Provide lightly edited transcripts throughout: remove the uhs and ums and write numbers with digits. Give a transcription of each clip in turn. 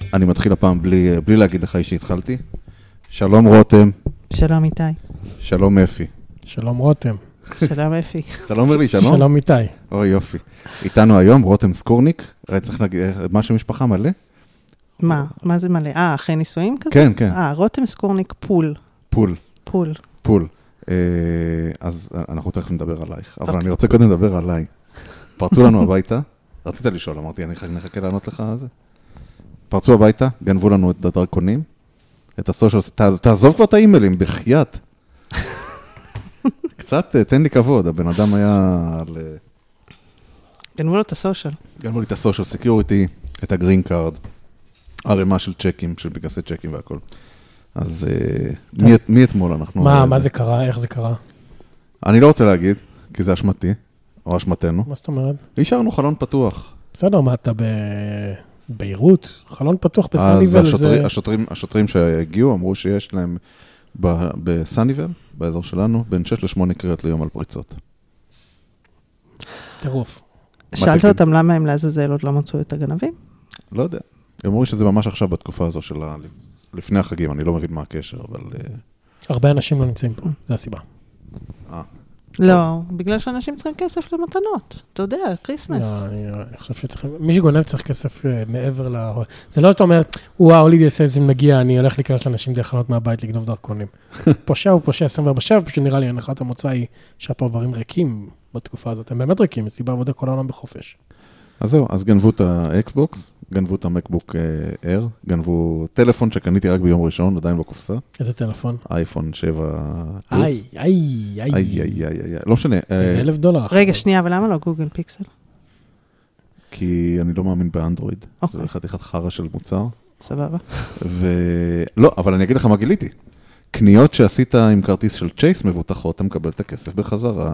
אני מתחיל הפעם בלי להגיד לך שהתחלתי. שלום רותם. שלום איתי. שלום אפי. שלום רותם. שלום אפי. אתה לא אומר לי שלום? שלום איתי. אוי יופי. איתנו היום רותם סקורניק. צריך להגיד, מה שמשפחה מלא? מה זה מלא? אחרי נישואים כזה? כן, כן. רותם סקורניק פול. פול. אז אנחנו תכף נדבר עלייך. אבל אני רוצה קודם לדבר עליי. פרצו לנו הביתה. רצית לשאול, אמרתי, אני נחכה לענות לך על זה. פרצו הביתה, גנבו לנו את הדרכונים, את הסושיאל, תעזוב כבר את האימיילים, בחייאת. קצת, תן לי כבוד, הבן אדם היה גנבו לו את הסושיאל. גנבו לי את הסושיאל סקיוריטי, את הגרין קארד, ערימה של צ'קים, של פנקסי צ'קים והכל. אז מי אתמול אנחנו... מה זה קרה? איך זה קרה? אני לא רוצה להגיד, כי זה אשמתי, או אשמתנו. מה זאת אומרת? השארנו חלון פתוח. בסדר, מה אתה בביירות? חלון פתוח בסניבל זה... השוטרים שהגיעו אמרו שיש להם בסניבל, באזור שלנו, בין 6 ל-8 קריאות ליום על פריצות. טירוף. שאלת אותם למה הם לעזאזל עוד לא מצאו את הגנבים? לא יודע. הם אמרו שזה ממש עכשיו בתקופה הזו של לפני החגים, אני לא מבין מה הקשר, אבל... הרבה אנשים לא נמצאים פה, זה הסיבה. לא, בגלל שאנשים צריכים כסף למתנות. אתה יודע, קריסמס. אני חושב שצריכים... מי שגונב צריך כסף מעבר ל... זה לא אתה אומר, הולידי סייז אם נגיע, אני הולך להיכנס לאנשים דרך חנות מהבית לגנוב דרכונים. פושע הוא פושע 24/7, פשוט נראה לי הנחת המוצא היא שהפרברים ריקים בתקופה הזאת. הם באמת ריקים, מסיבה עבודה כל העולם בחופש. אז זהו, אז גנבו את האקסבוקס, גנבו את המקבוק אייר, גנבו טלפון שקניתי רק ביום ראשון, עדיין בקופסה. איזה טלפון? אייפון 7 איי. לא משנה. איזה $1,000. רגע, שנייה, אבל למה לא גוגל פיקסל? כי אני לא מאמין באנדרואיד. זה חתיכת חרא של מוצר. סבבה. לא, אבל אני אגיד לך מה גיליתי. קניות שעשית עם כרטיס של צ'ייס מבוטחות, אתה מקבל את הכסף בחזרה.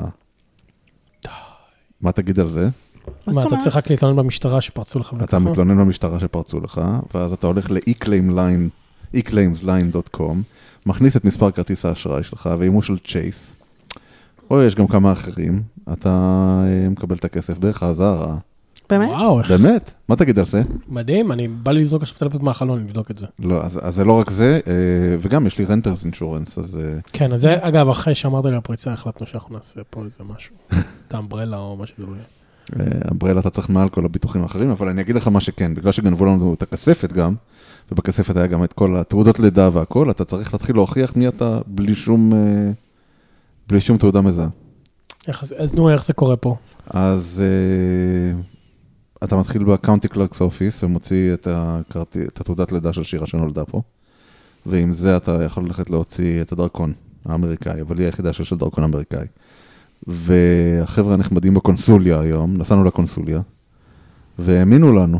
מה תגיד על זה? מה, אתה צריך רק להתלונן במשטרה שפרצו לך? אתה מתלונן במשטרה שפרצו לך, ואז אתה הולך ל-eclaimsline.com, מכניס את מספר כרטיס האשראי שלך, ואימו של צ'ייס, או יש גם כמה אחרים, אתה מקבל את הכסף בחזרה. באמת? וואו, באמת? מה תגיד על זה? מדהים, אני בא לי לזרוק עכשיו טלפון מהחלון, לבדוק את זה. לא, אז זה לא רק זה, וגם יש לי רנטרס אינשורנס, אז... כן, אז זה, אגב, אחרי שאמרת לי הפריצה, החלטנו שאנחנו נעשה פה איזה משהו, את האמברלה או מה שזה לא יהיה. אמברלה אתה צריך מעל כל הביטוחים האחרים, אבל אני אגיד לך מה שכן, בגלל שגנבו לנו את הכספת גם, ובכספת היה גם את כל התעודות לידה והכל, אתה צריך להתחיל להוכיח מי אתה בלי שום תעודה מזהה. אז נו, איך זה קורה פה? אז אתה מתחיל בקאונטי קלרקס אופיס, ומוציא את התעודת לידה של שירה שנולדה פה, ועם זה אתה יכול ללכת להוציא את הדרכון האמריקאי, אבל היא היחידה של דרכון אמריקאי. והחבר'ה הנחמדים בקונסוליה היום, נסענו לקונסוליה, והאמינו לנו.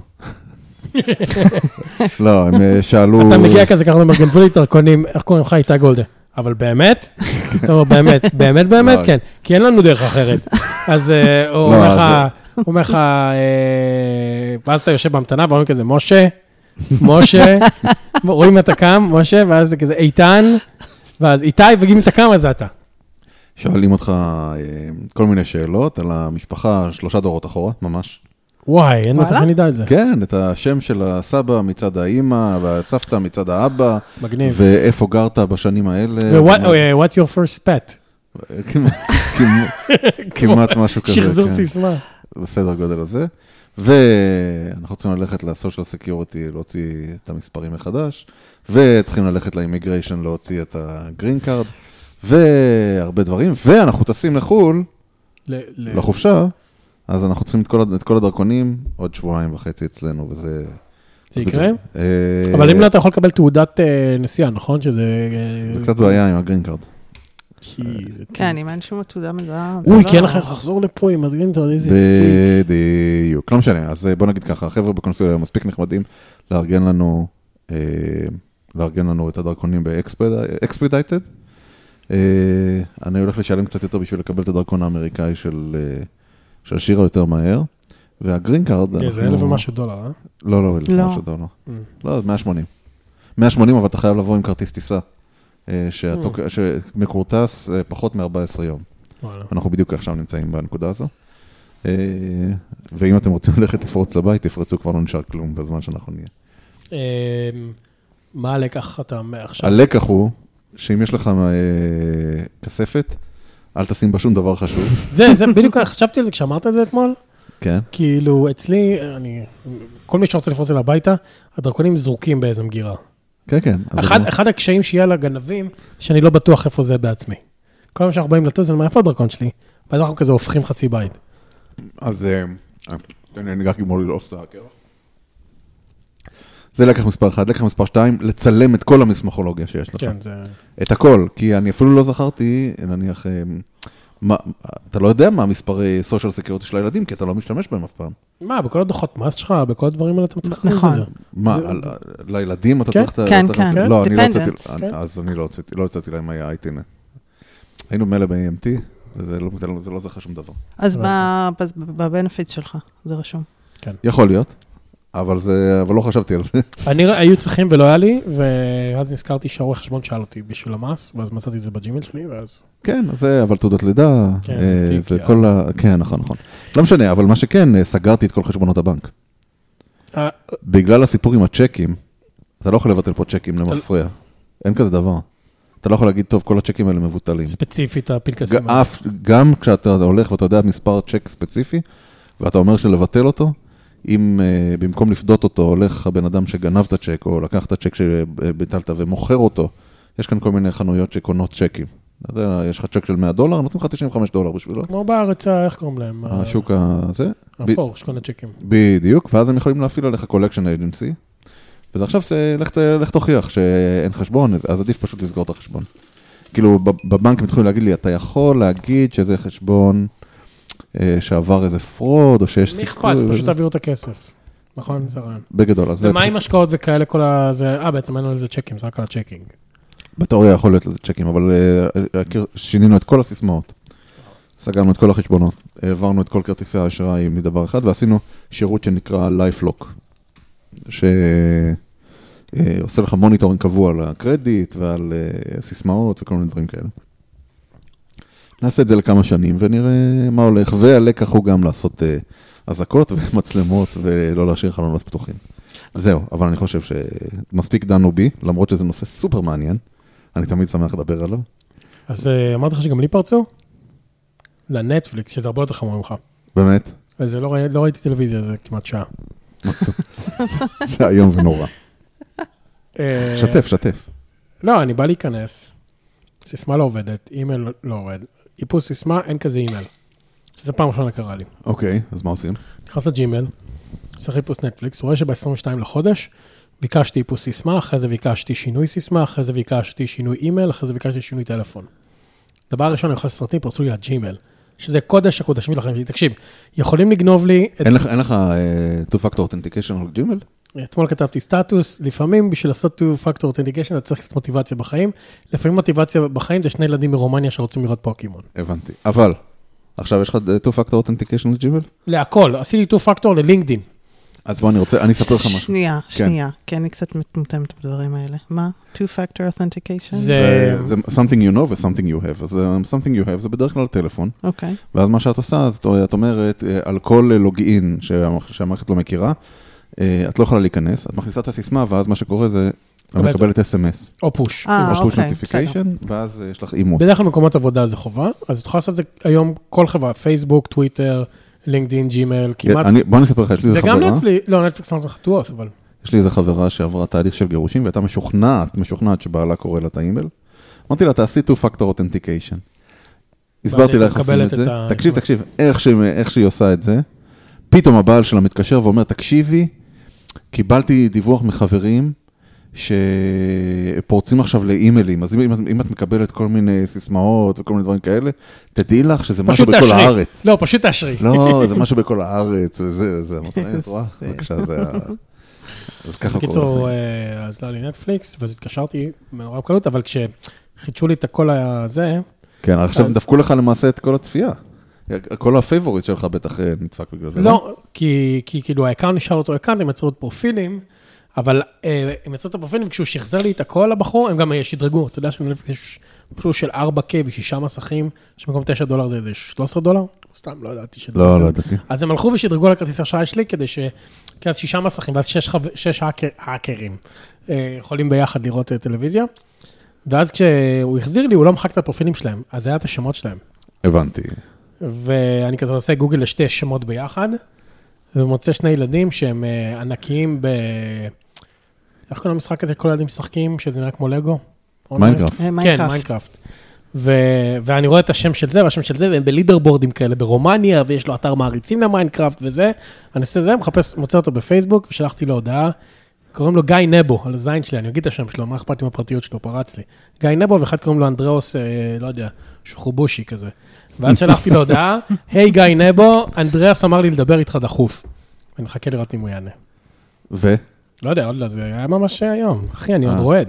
לא, הם שאלו... אתה מגיע כזה, ככה גנבו לי דרכונים, איך קוראים לך איתי גולדה? אבל באמת? טוב, באמת, כן. כי אין לנו דרך אחרת. אז הוא אומר לך, ואז אתה יושב בהמתנה, ואומרים כזה, משה, רואים אתה קם, משה, ואז זה כזה איתן, ואז איתי, וגיעים אתה קם, אז אתה. שואלים אותך כל מיני שאלות על המשפחה 3 דורות אחורה, ממש. וואי, אין מסך נדע את זה. כן, את השם של הסבא מצד האמא, והסבתא מצד האבא. מגניב. ואיפה גרת בשנים האלה. What's your first pet? כמעט משהו כזה. שחזור סיסמה. בסדר גודל הזה. ואנחנו צריכים ללכת ל-social security, להוציא את המספרים מחדש, וצריכים ללכת ל-immigration, להוציא את ה-green card. והרבה דברים, ואנחנו טסים לחול, לחופשה, אז אנחנו צריכים את כל הדרכונים, עוד 2.5 שבועות אצלנו, וזה... זה יקרה? אבל אם לא, אתה יכול לקבל תעודת נסיעה, נכון? זה קצת בעיה עם הגרין קארד. כן, אם אין שום תעודה מזהה... אוי, כי אין לך לחזור לפה עם הגרין קארד, איזה... בדיוק, לא משנה, אז בוא נגיד ככה, החבר'ה בקונסוליה מספיק נחמדים לארגן לנו את הדרכונים ב-expedited, אני הולך לשלם קצת יותר בשביל לקבל את הדרכון האמריקאי של שירה יותר מהר, והגרין קארד... זה $1,000 ומשהו, אה? לא, $1,000 ומשהו. לא, 180. 180, אבל אתה חייב לבוא עם כרטיס טיסה, שמקורטס פחות מ-14 יום. אנחנו בדיוק עכשיו נמצאים בנקודה הזו. ואם אתם רוצים ללכת לפרוץ לבית, תפרצו, כבר לא נשאר כלום בזמן שאנחנו נהיה. מה הלקח אתה עכשיו? הלקח הוא, שאם יש לך כספת, אל תשים בה שום דבר חשוב. זה בדיוק, חשבתי על זה כשאמרת את זה אתמול. כן. כאילו, אצלי, כל מי שרוצה לפרוץ אל הביתה, הדרקונים זרוקים באיזה מגירה. כן, כן. אחד הקשיים שיהיה לגנבים, שאני לא בטוח איפה זה בעצמי. כל מה שאנחנו באים לטוז, אני אומר, איפה הדרקון שלי? ואז אנחנו כזה הופכים חצי בית. אז אני ניגח גמור ללעוס את הקרח. זה לקח מספר 1, לקח מספר 2, לצלם את כל המסמכולוגיה שיש לך. כן, זה... את הכל, כי אני אפילו לא זכרתי, נניח, אתה לא יודע מה המספרי סושיאל סקיוריטי של הילדים, כי אתה לא משתמש בהם אף פעם. מה, בכל הדוחות מס שלך, בכל הדברים האלה אתה מצליח נכון. לזה. מה, לילדים אתה צריך... כן, כן. לא, אני לא Dependent. הוצאתי, אז אני לא הוצאתי להם היה אייטין. היינו מלא ב-AMT, זה לא זכה שום דבר. אז בבנפיט שלך, זה רשום. יכול להיות, אבל לא חשבתי על זה. היו צריכים ולא היה לי, ואז נזכרתי שהעורך חשבון שאל אותי בשביל המס, ואז מצאתי את זה בג'ימייל שלי, ואז... כן, אבל תעודת לידה, כן, וכל כן, נכון. לא משנה, אבל מה שכן, סגרתי את כל חשבונות הבנק. בגלל הסיפור עם הצ'קים, אתה לא יכול לבטל פה צ'קים למפריע. אין כזה דבר. אתה לא יכול להגיד, טוב, כל הצ'קים האלה מבוטלים. ספציפית, הפנקסים. גם כשאתה הולך ואתה יודע מספר צ'ק ספציפי, ואתה אומר שלבטל אותו, אם במקום לפדות אותו, הולך הבן אדם שגנב את הצ'ק, או לקח את הצ'ק שביטלת ומוכר אותו, יש כאן כל מיני חנויות שקונות צ'קים. אתה יודע, יש לך צ'ק של $100, נותנים לך $95 בשבילו. כמו בארץ, איך קוראים להם? השוק הזה. אפור, שקונה צ'קים. בדיוק, ואז הם יכולים להפעיל עליך קולקשן אייג'נסי, וזה עכשיו, לך תוכיח שאין חשבון, אז עדיף פשוט לסגור את החשבון. כאילו, בבנק הם התחילו להגיד לי, אתה יכול להגיד שזה חשבון שעבר איזה פרוד, או שיש סיכוי. מכפת, פשוט תעבירו את הכסף. נכון? זה רעיון. בגדול. ומה עם השקעות וכאלה, כל הזה, בעצם אין על זה צ'קים, זה רק על הצ'קינג. בתיאוריה יכול להיות לזה צ'קים, אבל שינינו את כל הסיסמאות. סגרנו את כל החשבונות, העברנו את כל כרטיסי האשראי מדבר אחד, ועשינו שירות שנקרא LifeLock, שעושה לך מוניטורינג קבוע על הקרדיט ועל סיסמאות וכל מיני דברים כאלה. נעשה את זה לכמה שנים ונראה מה הולך, והלקח הוא גם לעשות אזעקות ומצלמות ולא להשאיר חלונות פתוחים. זהו, אבל אני חושב שמספיק דנו בי, למרות שזה נושא סופר מעניין, אני תמיד שמח לדבר עליו. אז אמרתי לך שגם לי פרצו? לנטפליקס, שזה הרבה יותר חמור ממך. באמת? אז לא ראיתי טלוויזיה, זה כמעט שעה. זה היום ונורא. שתף. לא, אני בא להיכנס, סיסמה לא עובדת, אימייל לא עובד, איפוס סיסמה, אין כזה אימייל. שזה פעם ראשונה קרה לי. אוקיי, אז מה עושים? נכנס לג'ימייל, עושה חיפוש נטפליקס, רואה שב-22 לחודש, ביקשתי איפוס סיסמה, אחרי זה ביקשתי שינוי סיסמה, אחרי זה ביקשתי שינוי אימייל, אחרי זה ביקשתי שינוי טלפון. דבר ראשון, אני יכול לסרטים, פרסו לי לג'ימייל, שזה קודש הקודשים לכם. תקשיב, יכולים לגנוב לי... אין לך two-factor authentication על ג'ימייל? אתמול כתבתי סטטוס, לפעמים בשביל לעשות two-factor authentication, אתה צריך קצת מוטיבציה בחיים. לפעמים מוטיבציה בחיים זה שני ילדים מרומניה שרוצים לראות פוקימון. הבנתי. אבל, עכשיו יש לך two-factor authentication לג'ימייל? להכל. עשיתי two-factor ללינקדין. אז בוא, אני אספר לך משהו. שנייה, כי אני קצת מטומטמת בדברים האלה. מה? Two-factor authentication? זה something you know ו-something you have. אז something you have זה בדרך כלל טלפון. אוקיי. ואז מה שאת עושה, אז את אומרת, על כל לוגין שהמערכת לא מכירה, את לא יכולה להיכנס, את מכניסה את הסיסמה, ואז מה שקורה זה, את מקבלת SMS. או פוש. או פוש נוטיפיקיישן, ואז יש לך אימות. בדרך כלל מקומות עבודה זה חובה, אז את יכולה לעשות את זה היום כל חברה, פייסבוק, טוויטר, לינקדין, ג'ימייל, כמעט. בוא נספר לך, יש לי איזה חברה. וגם נטפליקס, לא, נטפליקס לא חתוך, אבל... יש לי איזה חברה שעברה תהליך של גירושים, והייתה משוכנעת שבעלה קורא לה את האימייל. אמרתי לה, תעשי two-factor authentication. הסברתי לה איך עושים את זה. תקשיב, איך שהיא עושה את זה, פתאום הבעל שלה מתקשר ואומר, תקשיבי, קיבלתי דיווח מחברים שפורצים עכשיו לאימיילים, אז אם את מקבלת כל מיני סיסמאות וכל מיני דברים כאלה, תדעי לך שזה משהו בכל הארץ. לא, פשוט תאשרי. לא, זה משהו בכל הארץ, וזה, את רואה? בבקשה, זה... אז ככה קורה. בקיצור, אז לא לי נטפליקס, ואז התקשרתי מנורא בקלות, אבל כשחידשו לי את הכל הזה... כן, עכשיו דפקו לך למעשה את כל הצפייה. כל הפייבוריט שלך בטח נדפק בגלל זה. לא, כי כאילו האקאונט נשאר אותו אקאונט, הם יצרו את פרופילים, אבל הם יצרו את הפרופילים, וכשהוא שחזר לי את הכל לבחור, הם גם שדרגו. אתה יודע שיש פשוט של 4K ו6 מסכים, שבמקום $9 זה $13, סתם, לא ידעתי שזה... לא ידעתי. אז הם הלכו ושדרגו לכרטיס האשראי שלי, כדי ש... כי אז 6 מסכים, ואז 6 האקרים יכולים ביחד לראות טלוויזיה, ואז כשהוא החזיר לי, הוא לא מחק את הפרופילים שלהם, אז זה היה את השמות שלהם. הבנתי. ואני כזה עושה גוגל לשתי שמות ביחד, ומוצא 2 ילדים שהם ענקיים ב... איך קוראים למשחק הזה? כל ילדים משחקים, שזה נראה כמו לגו? מיינקראפט. כן, מיינקראפט. ואני רואה את השם של זה, והשם של זה, והם בלידרבורדים כאלה ברומניה, ויש לו אתר מעריצים למיינקראפט וזה. אני עושה זה, מוצא אותו בפייסבוק, ושלחתי לו הודעה, קוראים לו גיא נבו, על הזין שלי, אני אגיד את השם שלו, מה אכפת עם הפרטיות שלו, פרץ לי. גיא נבו, ואחד קוראים לו אנדריאוס, לא יודע, שוחובושי כזה. ואז שלחתי לו הודעה, היי גיא נבו, אנדריאס אמר לי לדבר איתך דחוף. אני מחכה לראות אם הוא יענה. לא יודע, עוד לא, זה היה ממש היום. אחי, אני עוד רועד.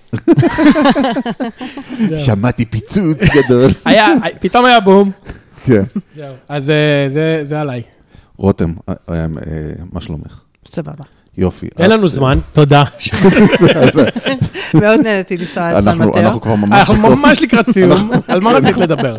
שמעתי פיצוץ גדול. פתאום היה בום. כן. זהו. אז זה עליי. רותם, מה שלומך? סבבה. יופי. אין לנו זמן, תודה. מאוד נהנתי לנסוע על סן מטאו. אנחנו כבר ממש לקראת סיום. על מה רצית לדבר?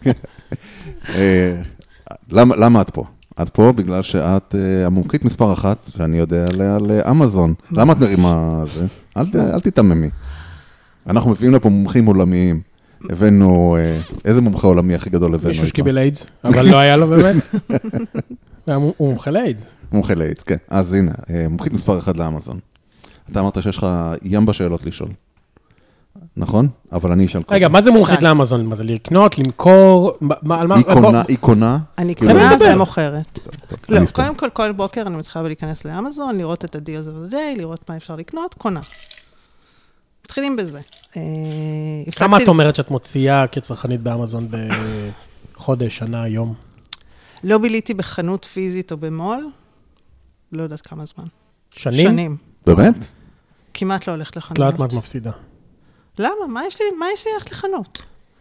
למה את פה? את פה בגלל שאת המומחית מספר 1, שאני יודע עליה לאמזון. למה את מרימה זה? אל תתעממי. אנחנו מביאים לפה מומחים עולמיים. הבאנו, איזה מומחה עולמי הכי גדול הבאנו? מישהו שקיבל איידס, אבל לא היה לו באמת. הוא מומחה לאיידס. מומחה לאיידס, כן. אז הנה, מומחית מספר 1 לאמזון. אתה אמרת שיש לך ים בשאלות לשאול. נכון? אבל אני אשאל... רגע, מה זה מומחית לאמזון? מה זה לקנות, למכור? היא קונה? אני קונה ומוכרת. לא, קודם כל בוקר אני מתחילה להיכנס לאמזון, לראות את הדיל of the day, לראות מה אפשר לקנות, קונה. מתחילים בזה. כמה את אומרת שאת מוציאה כצרכנית באמזון בחודש, שנה, יום? לא ביליתי בחנות פיזית או במול, לא יודעת כמה זמן. שנים? שנים. באמת? כמעט לא הולכת לחנות. לא יודעת מה את מפסידה. למה? מה יש לי ללכת לחנות?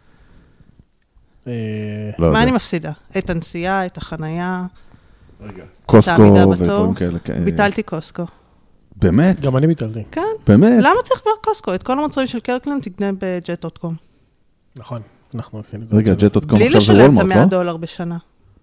לא מה אני מפסידה? את הנסיעה, את החנייה, קוסקו ודברים כאלה. ביטלתי קוסקו. באמת? גם אני ביטלתי. כן. באמת? למה צריך כבר קוסקו? את כל המוצרים של קרקלנד תקנה בג'ט.קום. נכון, אנחנו עושים את זה. רגע, ג'ט.קום בלי עכשיו זה וולמרט, לשלם לא? את $100 בשנה.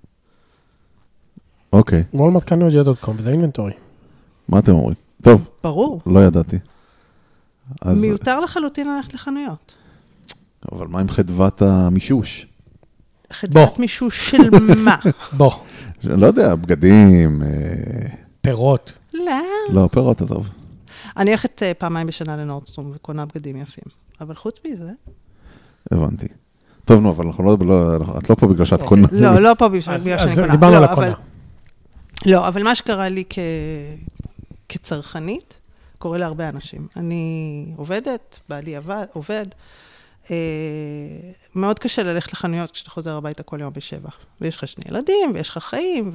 אוקיי. וולמרט קנו את ג'ט.קום, וזה אינבנטורי. מה אתם אומרים? טוב. ברור. לא ידעתי. מיותר לחלוטין ללכת לחנויות. אבל מה עם חדוות המישוש? חדוות מישוש של מה? בוא. לא יודע, בגדים. פירות. לא. לא, פירות, עזוב. אני הולכת פעמיים בשנה לנורדסטרום וקונה בגדים יפים. אבל חוץ מזה... הבנתי. טוב, נו, אבל את לא פה בגלל שאת קונה. לא פה בגלל שאני קונה. אז דיברנו על הקונה. לא, אבל מה שקרה לי כצרכנית, קורה להרבה אנשים. אני עובדת, בעלי עובד, מאוד קשה ללכת לחנויות כשאתה חוזר הביתה כל יום ב7. ויש לך 2 ילדים, ויש לך חיים,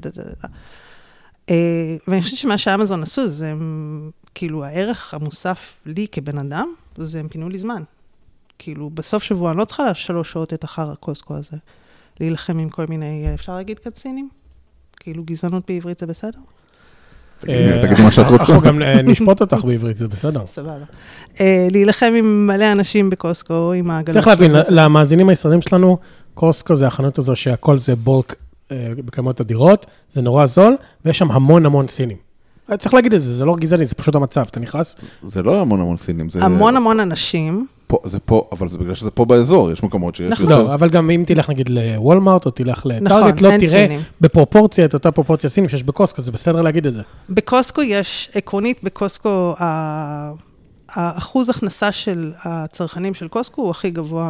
ואני חושבת שמה שאמזון עשו, זה כאילו הערך המוסף לי כבן אדם, זה הם פינו לי זמן. כאילו בסוף שבוע אני לא צריכה 3 שעות את אחר הקוסקו הזה, להילחם עם כל מיני, אפשר להגיד קצינים? כאילו גזענות בעברית זה בסדר? תגידי מה שאת רוצה. אנחנו גם נשפוט אותך בעברית, זה בסדר. סבבה. להילחם עם מלא אנשים בקוסקו, עם העגלות. צריך להבין, למאזינים הישראלים שלנו, קוסקו זה החנות הזו שהכל זה בולק בכמות הדירות, זה נורא זול, ויש שם המון סינים. צריך להגיד את זה, זה לא גזעני, זה פשוט המצב, אתה נכנס? זה לא המון סינים, זה... המון אנשים. זה פה, אבל זה בגלל שזה פה באזור, יש מקומות שיש... לא, אבל גם אם תלך נגיד לוולמארט, או תלך לטארגט, לא תראה בפרופורציה, את אותה פרופורציה סינים שיש בקוסקו, זה בסדר להגיד את זה. בקוסקו יש, עקרונית, בקוסקו, האחוז הכנסה של הצרכנים של קוסקו הוא הכי גבוה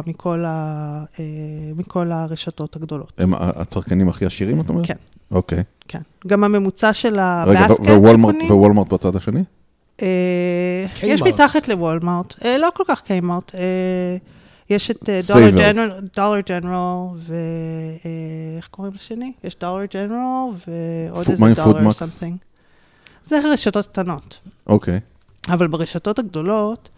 מכל הרשתות הגדולות. הם הצרכנים הכי עשירים, את אומרת? כן. אוקיי. כן. גם הממוצע של הבאסקט. רגע, ווולמרט בצד השני? יש מתחת לוולמרט, לא כל כך קיימרט, יש את דולר ג'נרל, ואיך קוראים לשני? יש דולר ג'נרל, ועוד איזה דולר סמפינג. זה רשתות קטנות. אוקיי. אבל ברשתות הגדולות,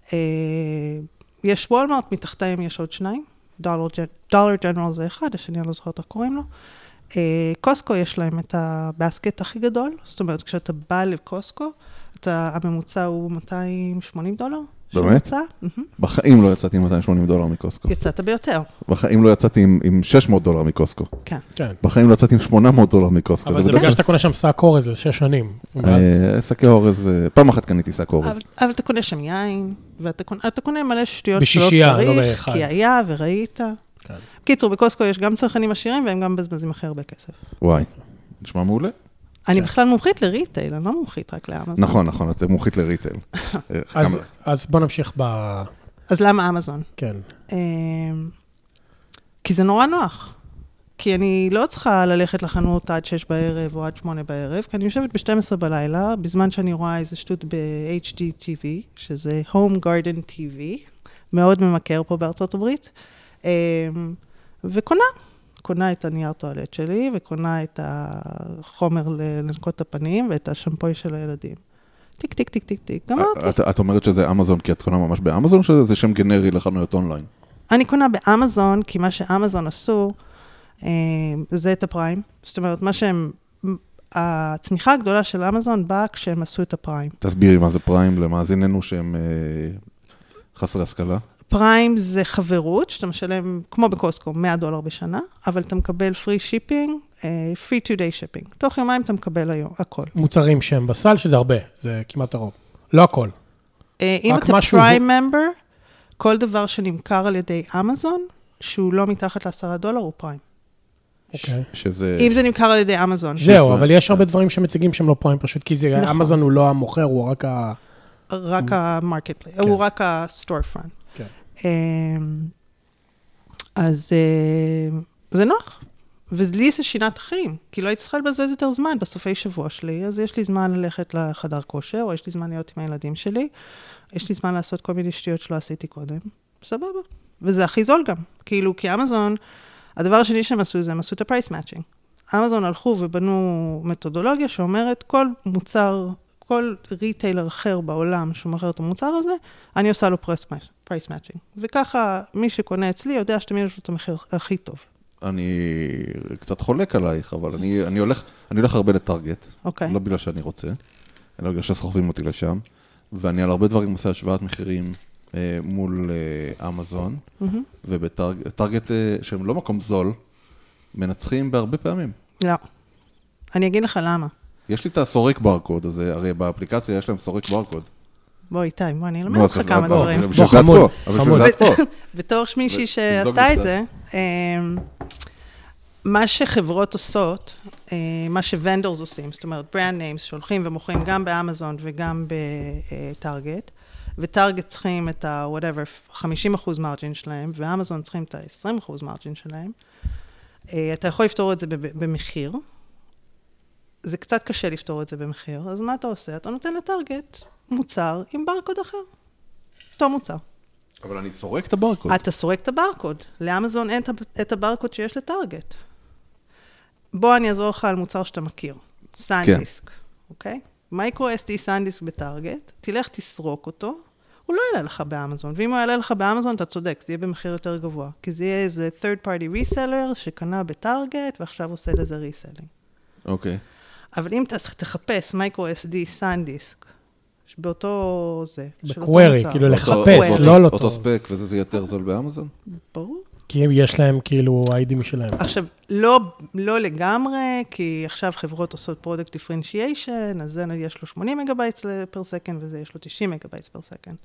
יש וולמרט, מתחתיים יש עוד 2, דולר ג'נרל זה אחד, השני אני לא זוכרת איך קוראים לו. קוסקו יש להם את הבאסקט הכי גדול, זאת אומרת, כשאתה בא לקוסקו, הממוצע הוא $280, באמת? בחיים לא יצאתי עם $280 מקוסקו. יצאת ביותר. בחיים לא יצאתי עם $600 מקוסקו. כן. בחיים לא יצאתי עם $800 מקוסקו. אבל זה בגלל שאתה קונה שם שק אורז, 6 שנים. שקי אורז, פעם אחת קניתי שק אורז. אבל אתה קונה שם יין, ואתה קונה מלא שטויות שלא בשישייה, לא צריך, באחד. כי היה וראית. בקיצור, בקוסקו יש גם צרכנים עשירים, והם גם מבזבזים הכי הרבה כסף. וואי, נשמע מעולה. אני בכלל מומחית לריטייל, אני לא מומחית רק לאמזון. נכון, את מומחית לריטייל. אז בוא נמשיך אז למה אמזון? כן. כי זה נורא נוח. כי אני לא צריכה ללכת לחנות עד 6 בערב או עד 8 בערב, כי אני יושבת ב-12 בלילה, בזמן שאני רואה איזה שטות ב-HDTV, שזה Home Garden TV, מאוד ממכר פה בארצות הברית, קונה את הנייר טואלט שלי, וקונה את החומר לנקות את הפנים, ואת השמפוי של הילדים. טיק, טיק, טיק, טיק, טיק, גמרתי. את אומרת שזה אמזון כי את קונה ממש באמזון, או שזה שם גנרי לחנויות אונליין? אני קונה באמזון, כי מה שאמזון עשו, זה את הפריים. זאת אומרת, הצמיחה הגדולה של אמזון באה כשהם עשו את הפריים. תסבירי מה זה פריים למאזיננו שהם חסרי השכלה. פריים זה חברות, שאתה משלם, כמו בקוסקו, $100 בשנה, אבל אתה מקבל free shipping, free 2-day shipping. תוך יומיים אתה מקבל היום, הכל. מוצרים שהם בסל, שזה הרבה, זה כמעט הרוב. לא הכל. אם אתה פריים ממבר, כל דבר שנמכר על ידי אמזון, שהוא לא מתחת $10 הוא פריים. אם זה נמכר על ידי אמזון. זהו, אבל יש הרבה דברים שמציגים שהם לא פריים פשוט, כי אמזון הוא לא המוכר, הוא רק רק המרקט פלייס, הוא רק הסטור פרונט. אז זה נוח. ולי זה שינת החיים, כי לא הייתי צריכה לבזבז יותר זמן בסופי שבוע שלי, אז יש לי זמן ללכת לחדר כושר, או יש לי זמן להיות עם הילדים שלי, יש לי זמן לעשות כל מיני שטויות שלא עשיתי קודם. סבבה. וזה הכי זול גם. כאילו, כי אמזון, הדבר השני שהם עשו זה, הם עשו את הפרייס מאצ'ינג. אמזון הלכו ובנו מתודולוגיה שאומרת, כל מוצר, כל ריטיילר אחר בעולם שמוכר את המוצר הזה, אני עושה לו פרייס מאצ'ינג. וככה, מי שקונה אצלי יודע שתמיד יש לו את המחיר הכי טוב. אני קצת חולק עלייך, אבל אני הולך הרבה לטארגט. לא בגלל שאני רוצה, אלא בגלל שסוחבים אותי לשם. ואני על הרבה דברים עושה השוואת מחירים מול אמזון, ובטארגט שהם לא מקום זול, מנצחים בהרבה פעמים. לא. אני אגיד לך למה. יש לי את הסורק ברקוד הזה, הרי באפליקציה יש להם סורק ברקוד. בוא איתי, בוא, אני אלמד לך כמה דברים. בוא חמוד. בתור מישהי שעשתה את זה, מה שחברות עושות, מה שוונדורס עושים, זאת אומרת, ברנד ניימס שהולכים ומוכרים גם באמזון וגם בטארגט, וטארגט צריכים את ה-whatever, 50% מרג'ין שלהם, ואמזון צריכים את ה-20% מרג'ין שלהם, אתה יכול לפתור את זה במחיר, זה קצת קשה לפתור את זה במחיר, אז מה אתה עושה? אתה נותן לטארגט מוצר עם ברקוד אחר. אותו מוצר. אבל אני סורק את הברקוד. אתה סורק את הברקוד. לאמזון אין את הברקוד שיש לטארגט. בוא אני אעזור לך על מוצר שאתה מכיר. סנדיסק. אוקיי? מייקרו SD סנדיסק בטארגט, תלך תסרוק אותו, הוא לא יעלה לך באמזון. ואם הוא יעלה לך באמזון, אתה צודק, זה יהיה במחיר יותר גבוה. כי זה יהיה איזה third party reseller שקנה בטארגט, ועכשיו עושה לזה ריסלינג. אוקיי. אבל אם תחפש מייקרו SD סנדיסק, באותו זה, בקווירי, כאילו לחפש, לא על אותו ספק, וזה יותר זול באמזון? ברור. כי יש להם כאילו ID משלהם. עכשיו, לא לגמרי, כי עכשיו חברות עושות פרודקט דיפרנציאשן, אז זה יש לו 80 מגבייטס פר סקנד, וזה יש לו 90 מגבייטס פר סקנד.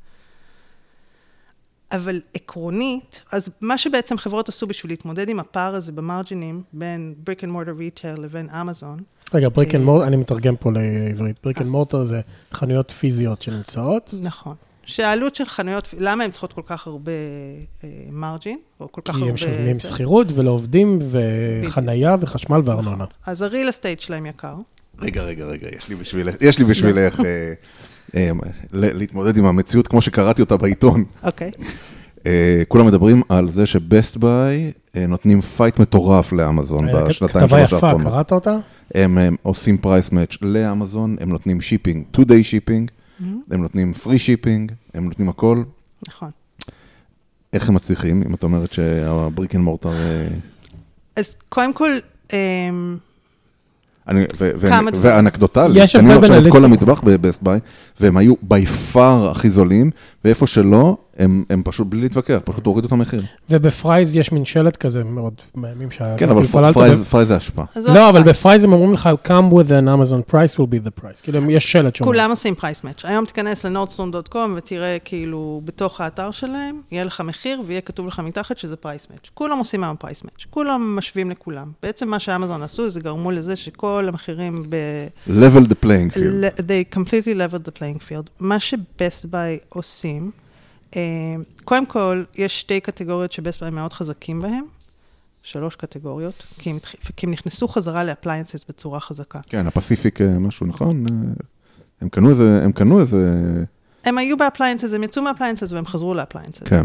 אבל עקרונית, אז מה שבעצם חברות עשו בשביל להתמודד עם הפער הזה במרג'ינים, בין בריק אנד מורטר ריטייל לבין אמזון. רגע, בריק אנד מורטר, אני מתרגם פה לעברית. בריק אנד מורטר זה חנויות פיזיות שנמצאות. נכון. שהעלות של חנויות, למה הן צריכות כל כך הרבה מרג'ין? כי הם משלמים שכירות ולעובדים וחנייה וחשמל וארנונה. אז הריל אסטייט שלהם יקר. רגע, יש לי בשבילך להתמודד עם המציאות כמו שקראתי אותה בעיתון. אוקיי. כולם מדברים על זה שבסט ביי נותנים פייט מטורף לאמזון בשנתיים שלוש האחרונות. כתבה יפה, קראת אותה? הם עושים פרייס מאץ' לאמזון, הם נותנים שיפינג, 2-day שיפינג, הם נותנים פרי שיפינג, הם נותנים הכל. נכון. איך הם מצליחים, אם את אומרת שהבריק אנד מורטר... אז קודם כל... ואנקדוטלי, קנינו עכשיו את כל המטבח בבסט ביי, והם היו ביפר הכי זולים, ואיפה שלא, הם פשוט בלי להתווכח, פשוט הורידו את המחיר. ובפרייז יש מין שלט כזה מאוד מהימים כן, אבל פרייז זה השפעה. לא, אבל בפרייז הם אומרים לך, come with an Amazon price will be the price. כאילו, יש שלט שאומר. כולם עושים price match. היום תיכנס ל-nordstrom.com ותראה כאילו בתוך האתר שלהם, יהיה לך מחיר ויהיה כתוב לך מתחת שזה price match. כולם עושים היום price match. כולם משווים לכולם. בעצם מה שאמזון עשו, זה גרמו לזה שכל המחירים level the playing field. They completely leveled the playing field. מה שבסט ביי עושים, קודם כל, יש 2 קטגוריות שבסט ביי מאוד חזקים בהם, 3 קטגוריות, כי הם נכנסו חזרה לאפליינסס בצורה חזקה. כן, הפסיפיק משהו, נכון? הם קנו איזה... הם היו באפליינסס, הם יצאו מאפליינסס והם חזרו לאפליינסס. כן.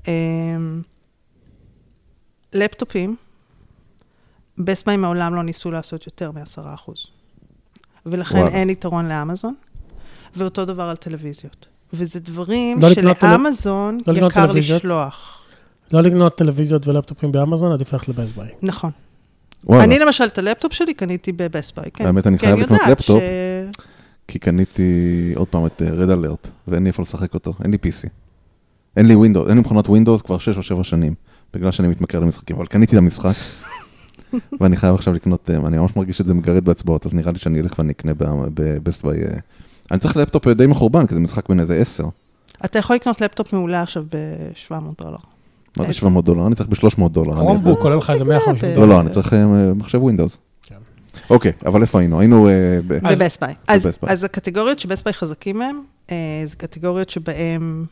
לפטופים, בסט ביי מעולם לא ניסו לעשות יותר מ10%. ולכן אין יתרון לאמזון, ואותו דבר על טלוויזיות. וזה דברים שלאמזון יקר לשלוח. לא לקנות טלוויזיות ולפטופים באמזון, עדיף ללכת לבסט ביי. נכון. אני למשל את הלפטופ שלי קניתי בבסט ביי. האמת, אני חייב לקנות לפטופ, כי קניתי עוד פעם את רד אלרט, ואין לי איפה לשחק אותו, אין לי PC. אין לי ווינדוס, אין לי מכונת ווינדוס כבר 6 או 7 שנים, בגלל שאני מתמכר למשחקים, אבל קניתי את המשחק, ואני חייב עכשיו לקנות, אני ממש מרגיש את זה מגרד באצבעות, אז נראה לי שאני אלך ואני אקנה בבסט ביי. אני צריך לפטופ די מחורבן, כי זה משחק בין איזה 10. אתה יכול לקנות לפטופ מעולה עכשיו $700. מה זה $700? אני צריך $300. קרומבוק, כולל לך איזה $150. לא, אני צריך מחשב ווינדוס. אוקיי, אבל איפה היינו? היינו בבסט ביי. אז הקטגוריות שבסט ביי חזקים מהם, זה קטגוריות שבהם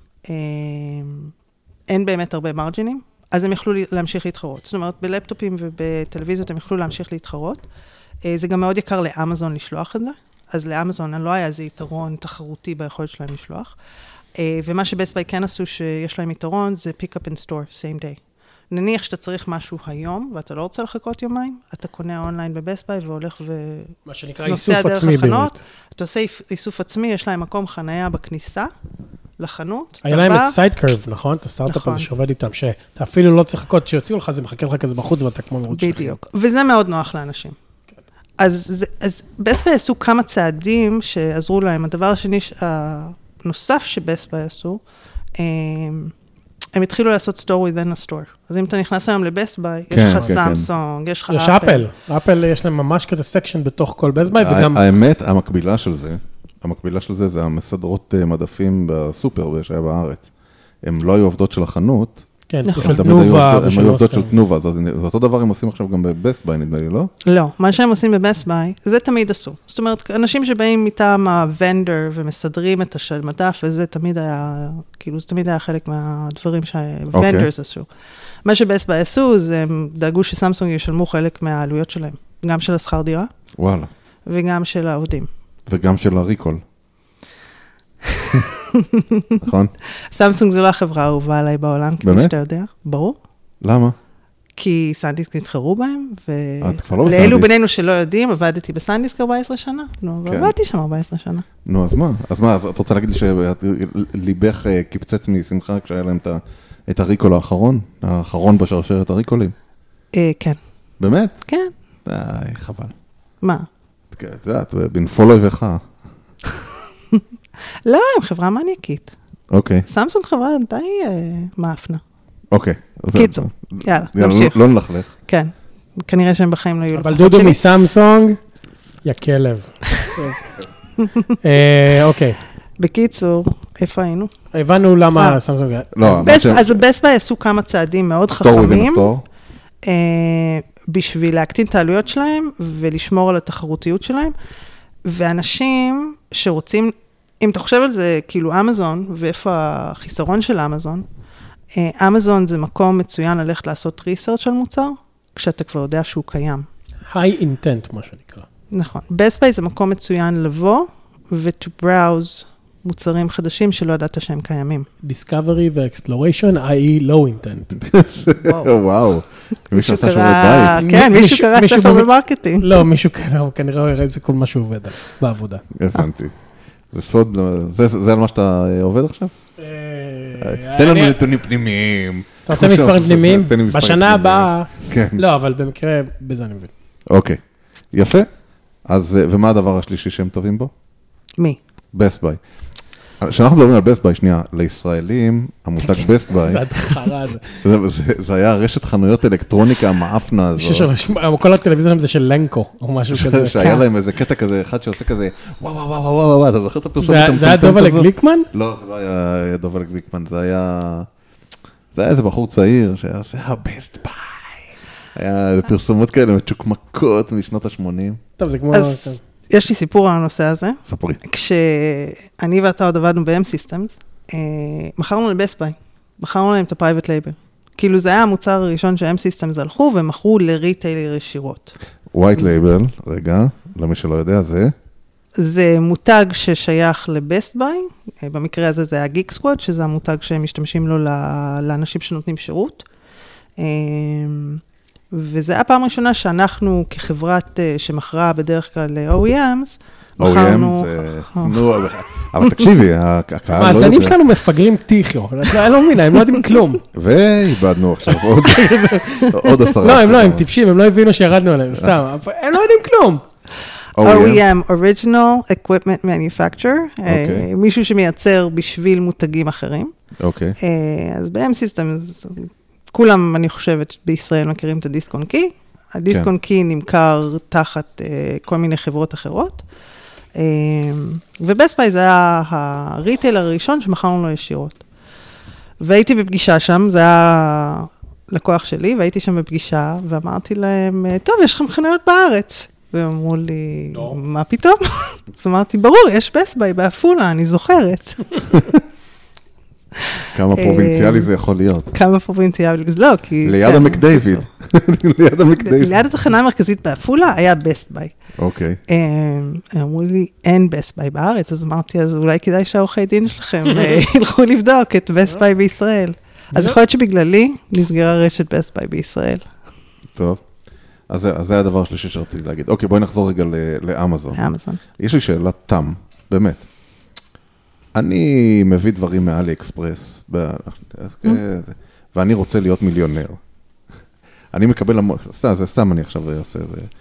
אין באמת הרבה מרג'ינים, אז הם יכלו להמשיך להתחרות. זאת אומרת, בלפטופים ובטלוויזיות הם יכלו להמשיך להתחרות. זה גם מאוד יקר לאמזון לשלוח את זה. אז לאמזון לא היה איזה יתרון תחרותי ביכולת שלהם לשלוח. ומה שבסט ביי כן עשו שיש להם יתרון, זה pick up and store, same day. נניח שאתה צריך משהו היום, ואתה לא רוצה לחכות יומיים, אתה קונה אונליין בבסט ביי והולך מה שנקרא איסוף עצמי בעברית. אתה עושה איסוף עצמי, יש להם מקום חנייה בכניסה לחנות. היה להם את סיידקרב, נכון? את הסטארט-אפ הזה שעובד איתם, שאתה אפילו לא צריך לחכות שיוציאו לך, זה מחכה לך כזה בחוץ ואתה כמו מרות שלכם. בדיוק. וזה מאוד נוח לאנשים. אז בסט ביי עשו כמה צעדים שעזרו להם. הדבר השני, הנוסף שבסט ביי עשו, הם התחילו לעשות store within a store. אז אם אתה נכנס היום לבסט ביי, יש לך סמסונג, יש לך אפל. יש אפל. אפל יש להם ממש כזה סקשן בתוך כל בסט ביי, וגם... האמת, המקבילה של זה, זה המסדרות מדפים בסופר שהיה בארץ. הם לא היו עובדות של החנות, כן, של תנובה. הם היו עובדות של תנובה, זה אותו דבר הם עושים עכשיו גם בבסט ביי, נדמה לי, לא? לא, מה שהם עושים בבסט ביי, זה תמיד עשו. זאת אומרת, אנשים שבאים מטעם הוונדר ומסדרים את השל מדף, וזה תמיד היה, כאילו, זה תמיד היה חלק מהדברים שהוונדרס עשו. מה שבסט ביי עשו, זה הם דאגו שסמסונג ישלמו חלק מהעלויות שלהם, גם של השכר דירה, וואלה. וגם של העובדים. וגם של הריקול. נכון? סמסונג זו לא החברה האהובה עליי בעולם, כפי שאתה יודע. ברור. למה? כי סנדיסק נתחרו בהם, לאלו בינינו שלא יודעים, עבדתי בסנדיסק 14 שנה. נו, ועבדתי שם 14 שנה. נו, אז מה? אז את רוצה להגיד לי שליבך קיפצץ משמחה כשהיה להם את הריקול האחרון בשרשרת הריקולים? כן. באמת? כן. חבל. מה? זה את, בנפול אויבך. לא, הם חברה מניאקית. אוקיי. סמסונג חברה די מאפנה. אוקיי. קיצור, יאללה, נמשיך. לא נלכלך. כן, כנראה שהם בחיים לא יהיו אבל דודו מסמסונג, יא כלב. אוקיי. בקיצור, איפה היינו? הבנו למה סמסונג... אז בסט ביי עשו כמה צעדים מאוד חכמים, בשביל להקטין את העלויות שלהם, ולשמור על התחרותיות שלהם, ואנשים שרוצים, אם אתה חושב על זה, כאילו אמזון, ואיפה החיסרון של אמזון, אמזון זה מקום מצוין ללכת לעשות ריסרצ' על מוצר, כשאתה כבר יודע שהוא קיים. high intent, מה שנקרא. נכון. בסט ביי זה מקום מצוין לבוא, ו-to browse מוצרים חדשים שלא ידעת שהם קיימים. Discovery ו-exploration, i.e. low intent. וואו. מישהו קרא, כן, מישהו קרא ספר במרקטינג. לא, מישהו כנראה יראה את זה כל מה שהוא עובד בעבודה. הבנתי. זה סוד, זה על מה שאתה עובד עכשיו? תן לנו נתונים פנימיים. אתה רוצה מספרים פנימיים? בשנה הבאה, לא, אבל במקרה, בזה אני מבין. אוקיי, יפה. אז, ומה הדבר השלישי שהם טובים בו? מי? Best Buy. כשאנחנו מדברים על Best Buy, שנייה, לישראלים, המותג Best Buy, זה הדחרה הזה. זה היה רשת חנויות אלקטרוניקה המאפנה הזו. כל הטלוויזיונים זה של לנקו, או משהו כזה. שהיה להם איזה קטע כזה, אחד שעושה כזה, וואו, וואו, וואו, וואו, וואו, אתה זוכר את הפרסומת המטומטמת הזו? זה היה דובל גליקמן? לא, זה לא היה דובל גליקמן, זה היה איזה בחור צעיר, שהיה Best Buy. היה פרסומות כאלה, מצ'וקמקות משנות ה-80. טוב, זה כמו... יש לי סיפור על הנושא הזה. ספרי. כשאני ואתה עוד עבדנו ב-M-Systems, מכרנו ל-Best Buy, מכרנו להם את ה-Private Label. כאילו זה היה המוצר הראשון ש-M-Systems הלכו ומכרו לריטיילר ישירות. White Label, רגע, למי שלא יודע, זה מותג ששייך ל-Best Buy, במקרה הזה זה ה-Geek Squad, שזה המותג שהם משתמשים לו לאנשים שנותנים שירות. וזה היה פעם ראשונה שאנחנו כחברת שמכרה בדרך כלל ל-OEMs, מכרנו... נו, אבל תקשיבי, הקהל לא יודע. המאזנים שלנו מפגרים טיחיו, אני לא מבינה, הם לא יודעים כלום. ואיבדנו עכשיו עוד 10. לא, הם טיפשים, הם לא הבינו שירדנו עליהם, סתם, הם לא יודעים כלום. OEM, Original Equipment Manufacturer, מישהו שמייצר בשביל מותגים אחרים. אוקיי. אז ב-M-Systems... כולם, אני חושבת, בישראל מכירים את הדיסק און קי. הדיסק און קי נמכר תחת כל מיני חברות אחרות. ובסט ביי זה היה הריטיילר הראשון שמכרנו לו ישירות. והייתי בפגישה שם, זה היה לקוח שלי, והייתי שם בפגישה, ואמרתי להם, טוב, יש לכם חנויות בארץ. והם אמרו לי, מה פתאום? אז אמרתי, ברור, יש בסט ביי בעפולה, אני זוכרת. כמה פרובינציאלי זה יכול להיות. כמה פרובינציאלי, לא, כי... ליד המקדייוויד. ליד המקדייוויד. ליד התחנה המרכזית בעפולה היה בסט ביי. אוקיי. אמרו לי, אין בסט ביי בארץ, אז אמרתי, אז אולי כדאי שהעורכי דין שלכם ילכו לבדוק את בסט ביי בישראל. אז יכול להיות שבגללי נסגרה רשת בסט ביי בישראל. טוב. אז זה הדבר השלישי שרציתי להגיד. אוקיי, בואי נחזור רגע לאמזון. לאמזון. יש לי שאלה תם, באמת. אני מביא דברים מאלי אקספרס, ואני רוצה להיות מיליונר. אני מקבל, זה סתם אני עכשיו עושה את זה.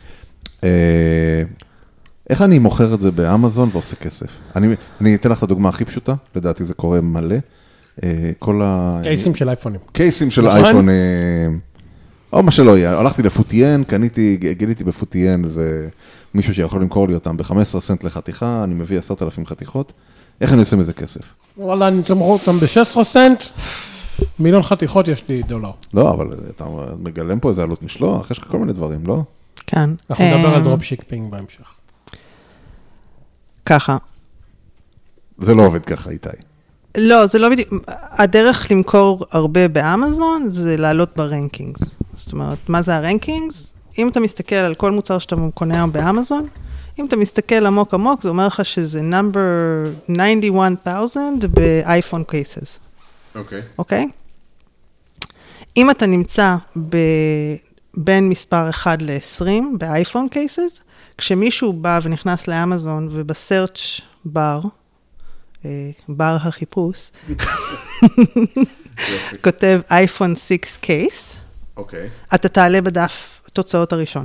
איך אני מוכר את זה באמזון ועושה כסף? אני אתן לך את הדוגמה הכי פשוטה, לדעתי זה קורה מלא. קייסים של אייפונים. קייסים של אייפונים, או מה שלא יהיה. הלכתי לפוטיין, גיליתי בפוטיין, זה מישהו שיכול למכור לי אותם ב-15 סנט לחתיכה, אני מביא 10,000 חתיכות. איך אני עושה מזה כסף? וואלה, אני צמחו אותם ב-16 סנט, מיליון חתיכות יש לי $. לא, אבל אתה מגלם פה איזה עלות משלוח, יש לך כל מיני דברים, לא? כן. אנחנו נדבר על דרופ שיפינג בהמשך. ככה. זה לא עובד ככה, איתי. לא, זה לא בדיוק. הדרך למכור הרבה באמזון זה לעלות ברנקינגס. זאת אומרת, מה זה הרנקינגס? אם אתה מסתכל על כל מוצר שאתה קונה היום באמזון, אם אתה מסתכל עמוק עמוק, זה אומר לך שזה number 91,000 באייפון קייסס. אוקיי. אוקיי? אם אתה נמצא בין מספר 1 ל-20 באייפון קייסס, כשמישהו בא ונכנס לאמזון ובסרצ' בר החיפוש, כותב אייפון 6 קייס, אתה תעלה בדף תוצאות הראשון.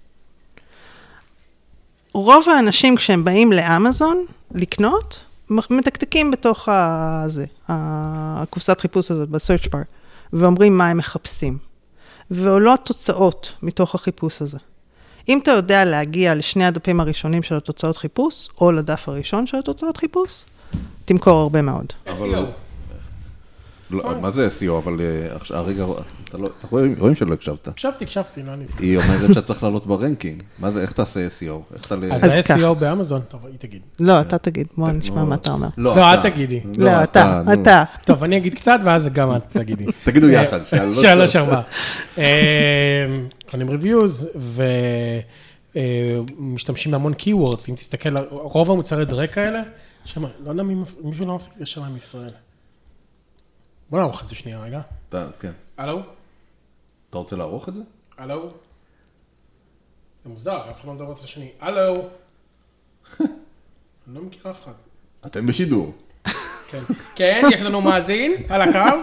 רוב האנשים כשהם באים לאמזון לקנות, מתקתקים בתוך הקופסת חיפוש הזאת, בסרצ' בר, ואומרים מה הם מחפשים. ועולות תוצאות מתוך החיפוש הזה. אם אתה יודע להגיע לשני הדפים הראשונים של התוצאות חיפוש, או לדף הראשון של התוצאות חיפוש, תמכור הרבה מאוד. מה זה SEO? אבל הרגע, רואים שלא הקשבת. הקשבתי, לא אני. היא אומרת שאתה צריך לעלות ברנקינג. מה זה, איך תעשה SEO? אז ה-SEO באמזון, טוב, היא תגיד. לא, אתה תגיד, בוא נשמע מה אתה אומר. לא, אל תגידי. לא, אתה. טוב, אני אגיד קצת, ואז גם את תגידי. תגידו יחד. 3-4. קונים ריוויוז, ומשתמשים בהמון keywords. אם תסתכל, רוב המוצרי דרק האלה, לא יודע מישהו לא מפסיק להתקשר להם מישראל. בוא נערוך את זה שנייה רגע. כן. הלו? אתה רוצה לערוך את זה? הלו? זה מוזר, אף אחד לא מדבר את זה שני. הלו? אני לא מכיר אף אחד. אתם בשידור. כן, יש לנו מאזין על הקו.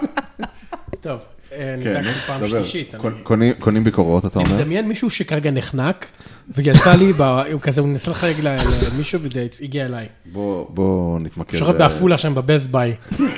טוב, ניתק פעם שלישית. קונים ביקורות, אתה אומר? אני מדמיין מישהו שכרגע נחנק, ויצא לי, הוא נסה לחלק למישהו וזה הגיע אליי. בוא נתמקד. שוחט באפולה שם בבסט ביי.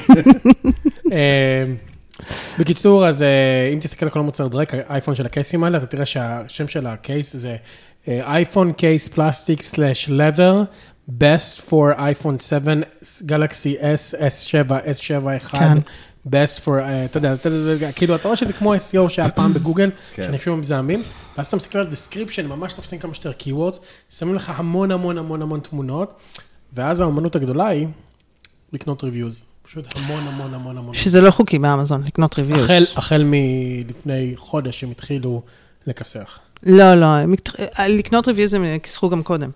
בקיצור, אז אם תסתכל על כל המוצר דרק, האייפון של הקייסים האלה, אתה תראה שהשם של הקייס זה iPhone case plastic / leather, best for iPhone 7, Galaxy S, S7, S7 1, best for, אתה יודע, כאילו, אתה רואה שזה כמו SEO שהיה פעם בגוגל, שנחשבים מזהמים, ואז אתה מסתכל על description, ממש תופסים כמה שיותר keywords, שמים לך המון המון המון המון תמונות, ואז האמנות הגדולה היא לקנות reviews. פשוט המון המון המון המון. שזה לא חוקי באמזון, לקנות ריוויוז. החל מלפני חודש הם התחילו לכסח. לא, לא, לקנות ריוויוז הם כסחו גם קודם.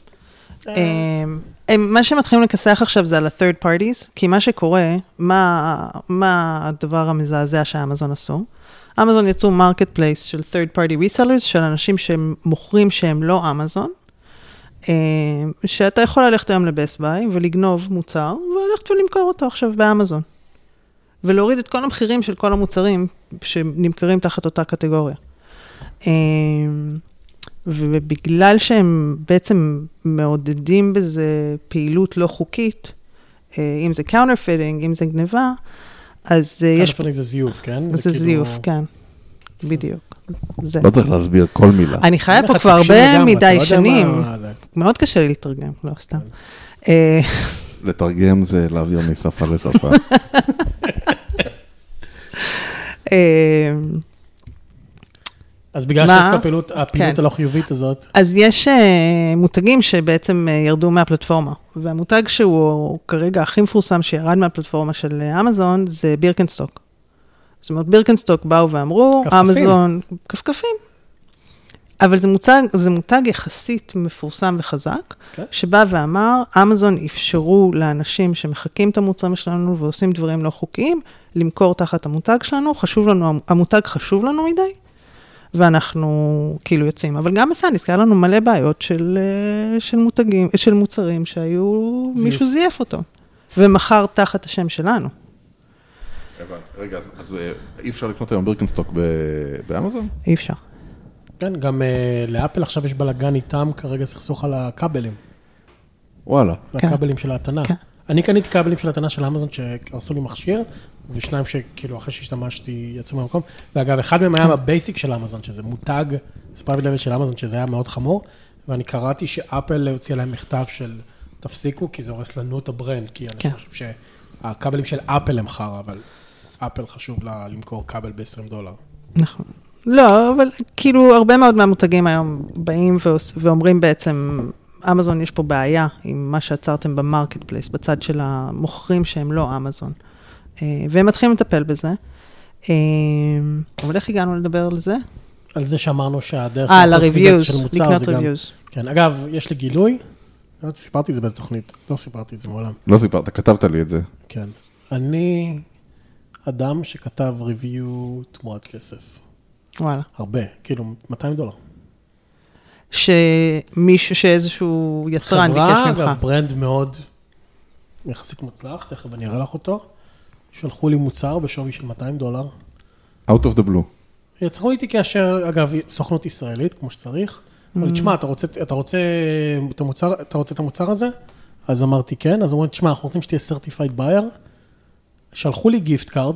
מה שהם מתחילים לכסח עכשיו זה על ה-third parties, כי מה שקורה, מה הדבר המזעזע שהאמזון עשו? אמזון יצאו מרקט פלייס של third party resellers, של אנשים שהם מוכרים שהם לא אמזון, שאתה יכול ללכת היום לבסט ביי ולגנוב מוצר, וללכת ולמכור אותו עכשיו באמזון. ולהוריד את כל המחירים של כל המוצרים שנמכרים תחת אותה קטגוריה. ובגלל שהם בעצם מעודדים בזה פעילות לא חוקית, אם זה counterfeiting, אם זה גניבה, אז יש... counterfeiting זה זיוף, כן? זה זיוף, כן. בדיוק. לא צריך להסביר כל מילה. אני חיה פה כבר הרבה מדי שנים. מאוד קשה לי לתרגם, לא סתם. לתרגם זה להעביר משפה לשפה. אז בגלל שיש הפעילות הלא חיובית הזאת. אז יש מותגים שבעצם ירדו מהפלטפורמה, והמותג שהוא כרגע הכי מפורסם שירד מהפלטפורמה של אמזון, זה בירקנסטוק. זאת אומרת, בירקנסטוק באו ואמרו, אמזון, כפכפים. אבל זה מותג יחסית מפורסם וחזק, שבא ואמר, אמזון אפשרו לאנשים שמחכים את המוצרים שלנו ועושים דברים לא חוקיים, למכור תחת המותג שלנו, המותג חשוב לנו מדי, ואנחנו כאילו יוצאים. אבל גם בסניסק, היה לנו מלא בעיות של מוצרים שהיו, מישהו זייף אותו, ומחר תחת השם שלנו. רגע, אז אי אפשר לקנות היום בירקנסטוק באמזון? אי אפשר. כן, גם לאפל עכשיו יש בלגן איתם, כרגע סכסוך על הכבלים. וואלה. על הכבלים של ההתנה. אני קניתי כבלים של ההתנה של אמזון שעשו לי מכשיר, ושניים שכאילו אחרי שהשתמשתי יצאו מהמקום, ואגב, אחד מהם היה בבייסיק של אמזון, שזה מותג, זה פרייבט לבל של אמזון, שזה היה מאוד חמור, ואני קראתי שאפל הוציא להם מכתב של תפסיקו, כי זה הורס לנו את הברנד, כי אני חושב שהכבלים של אפל הם חרא, אבל אפל חשוב לה למכור כבל $20. נכון. לא, אבל כאילו הרבה מאוד מהמותגים היום באים ואומרים בעצם, אמזון יש פה בעיה עם מה שעצרתם במרקט פלייס, בצד של המוכרים שהם לא אמזון. והם מתחילים לטפל בזה. אבל איך הגענו לדבר על זה? על זה שאמרנו שהדרך לריוויוז, לקנות ריוויוז. כן, אגב, יש לי גילוי, סיפרתי את זה באיזו תוכנית, לא סיפרתי את זה מעולם. לא סיפרת, כתבת לי את זה. כן. אני אדם שכתב ריוויו תמורת כסף. וואלה. הרבה, כאילו $200. שמישהו, שאיזשהו יצרן ביקש ממך. חברה, אגב, ברנד מאוד יחסית מוצלח, תכף אני אראה לך אותו. שלחו לי מוצר בשווי של $200. Out of the blue. יצרו איתי כאשר, אגב, סוכנות ישראלית, כמו שצריך. אבל תשמע, אתה רוצה את המוצר הזה? אז אמרתי כן, אז אמרתי, תשמע, אנחנו רוצים שתהיה certified buyer. שלחו לי גיפט קארד,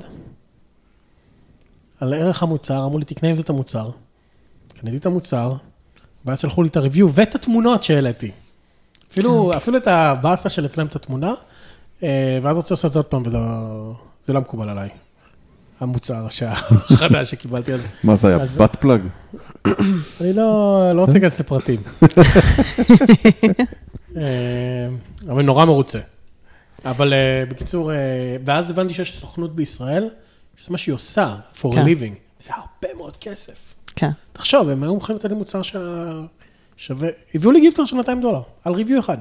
על ערך המוצר, אמרו לי, תקנה עם זה את המוצר. קניתי את המוצר, ואז שלחו לי את הריוויו ואת התמונות שהעליתי. אפילו את הבאסה של אצלם את התמונה, ואז רוצה לעשות את זה עוד פעם, וזה לא מקובל עליי. המוצר החדש שקיבלתי אז. מה זה היה? בת פלאג? אני לא רוצה להיכנס לפרטים. אבל נורא מרוצה. אבל בקיצור, ואז הבנתי שיש סוכנות בישראל, שזה מה שהיא עושה, for a living. זה הרבה מאוד כסף. כן. תחשוב, הם היו מוכנים לתת לי מוצר שווה, הביאו לי גיפטר של $200, על ריוויו אחד.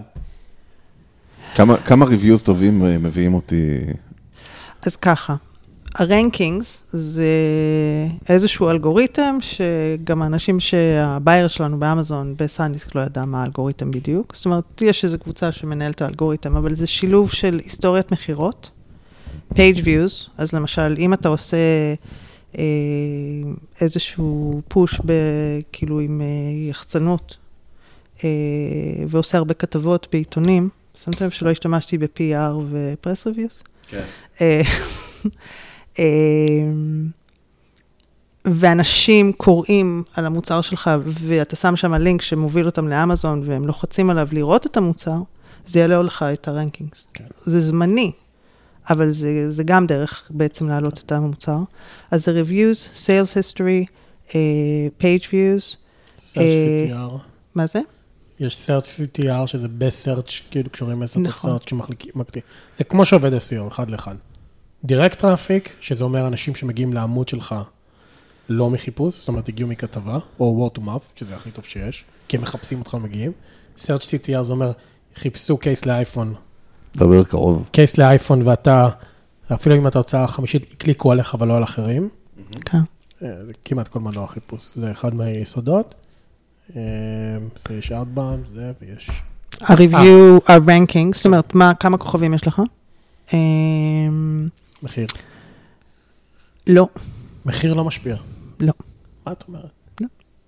כמה ריוויוז טובים מביאים אותי? אז ככה, הרנקינגס זה איזשהו אלגוריתם, שגם האנשים שהבייר שלנו באמזון, בסנדיסק לא ידע מה האלגוריתם בדיוק. זאת אומרת, יש איזו קבוצה שמנהלת את האלגוריתם, אבל זה שילוב של היסטוריית מחירות, page views, אז למשל, אם אתה עושה איזשהו פוש כאילו עם יחצנות, ועושה הרבה כתבות בעיתונים. שמתם שלא השתמשתי ב-PR ו-Press Reviews? כן. ואנשים קוראים על המוצר שלך, ואתה שם שם לינק שמוביל אותם לאמזון, והם לוחצים עליו לראות את המוצר, זה יעלה לך את הרנקינגס. כן. זה זמני, אבל זה גם דרך בעצם להעלות את המוצר. אז זה reviews, sales history, page views. search CTR. מה זה? יש search CTR, שזה ב-search, כאילו קשורים לסרט search שמקליטים. זה כמו שעובד SEO, אחד לאחד. direct traffic, שזה אומר אנשים שמגיעים לעמוד שלך, לא מחיפוש, זאת אומרת, הגיעו מכתבה, או word to mouth, שזה הכי טוב שיש, כי הם מחפשים אותך ומגיעים. search CTR, זה אומר, חיפשו קייס לאייפון. דבר קרוב. קייס לאייפון, ואתה, אפילו אם אתה הוצאה חמישית, קליקו עליך, אבל לא על אחרים. כן. זה כמעט כל מנוע חיפוש. זה אחד מהיסודות. זה יש outbound, זה ויש... ה-review, ה-ranking, זאת אומרת, כמה כוכבים יש לך? מחיר. לא. מחיר לא משפיע. לא. מה את אומרת? לא.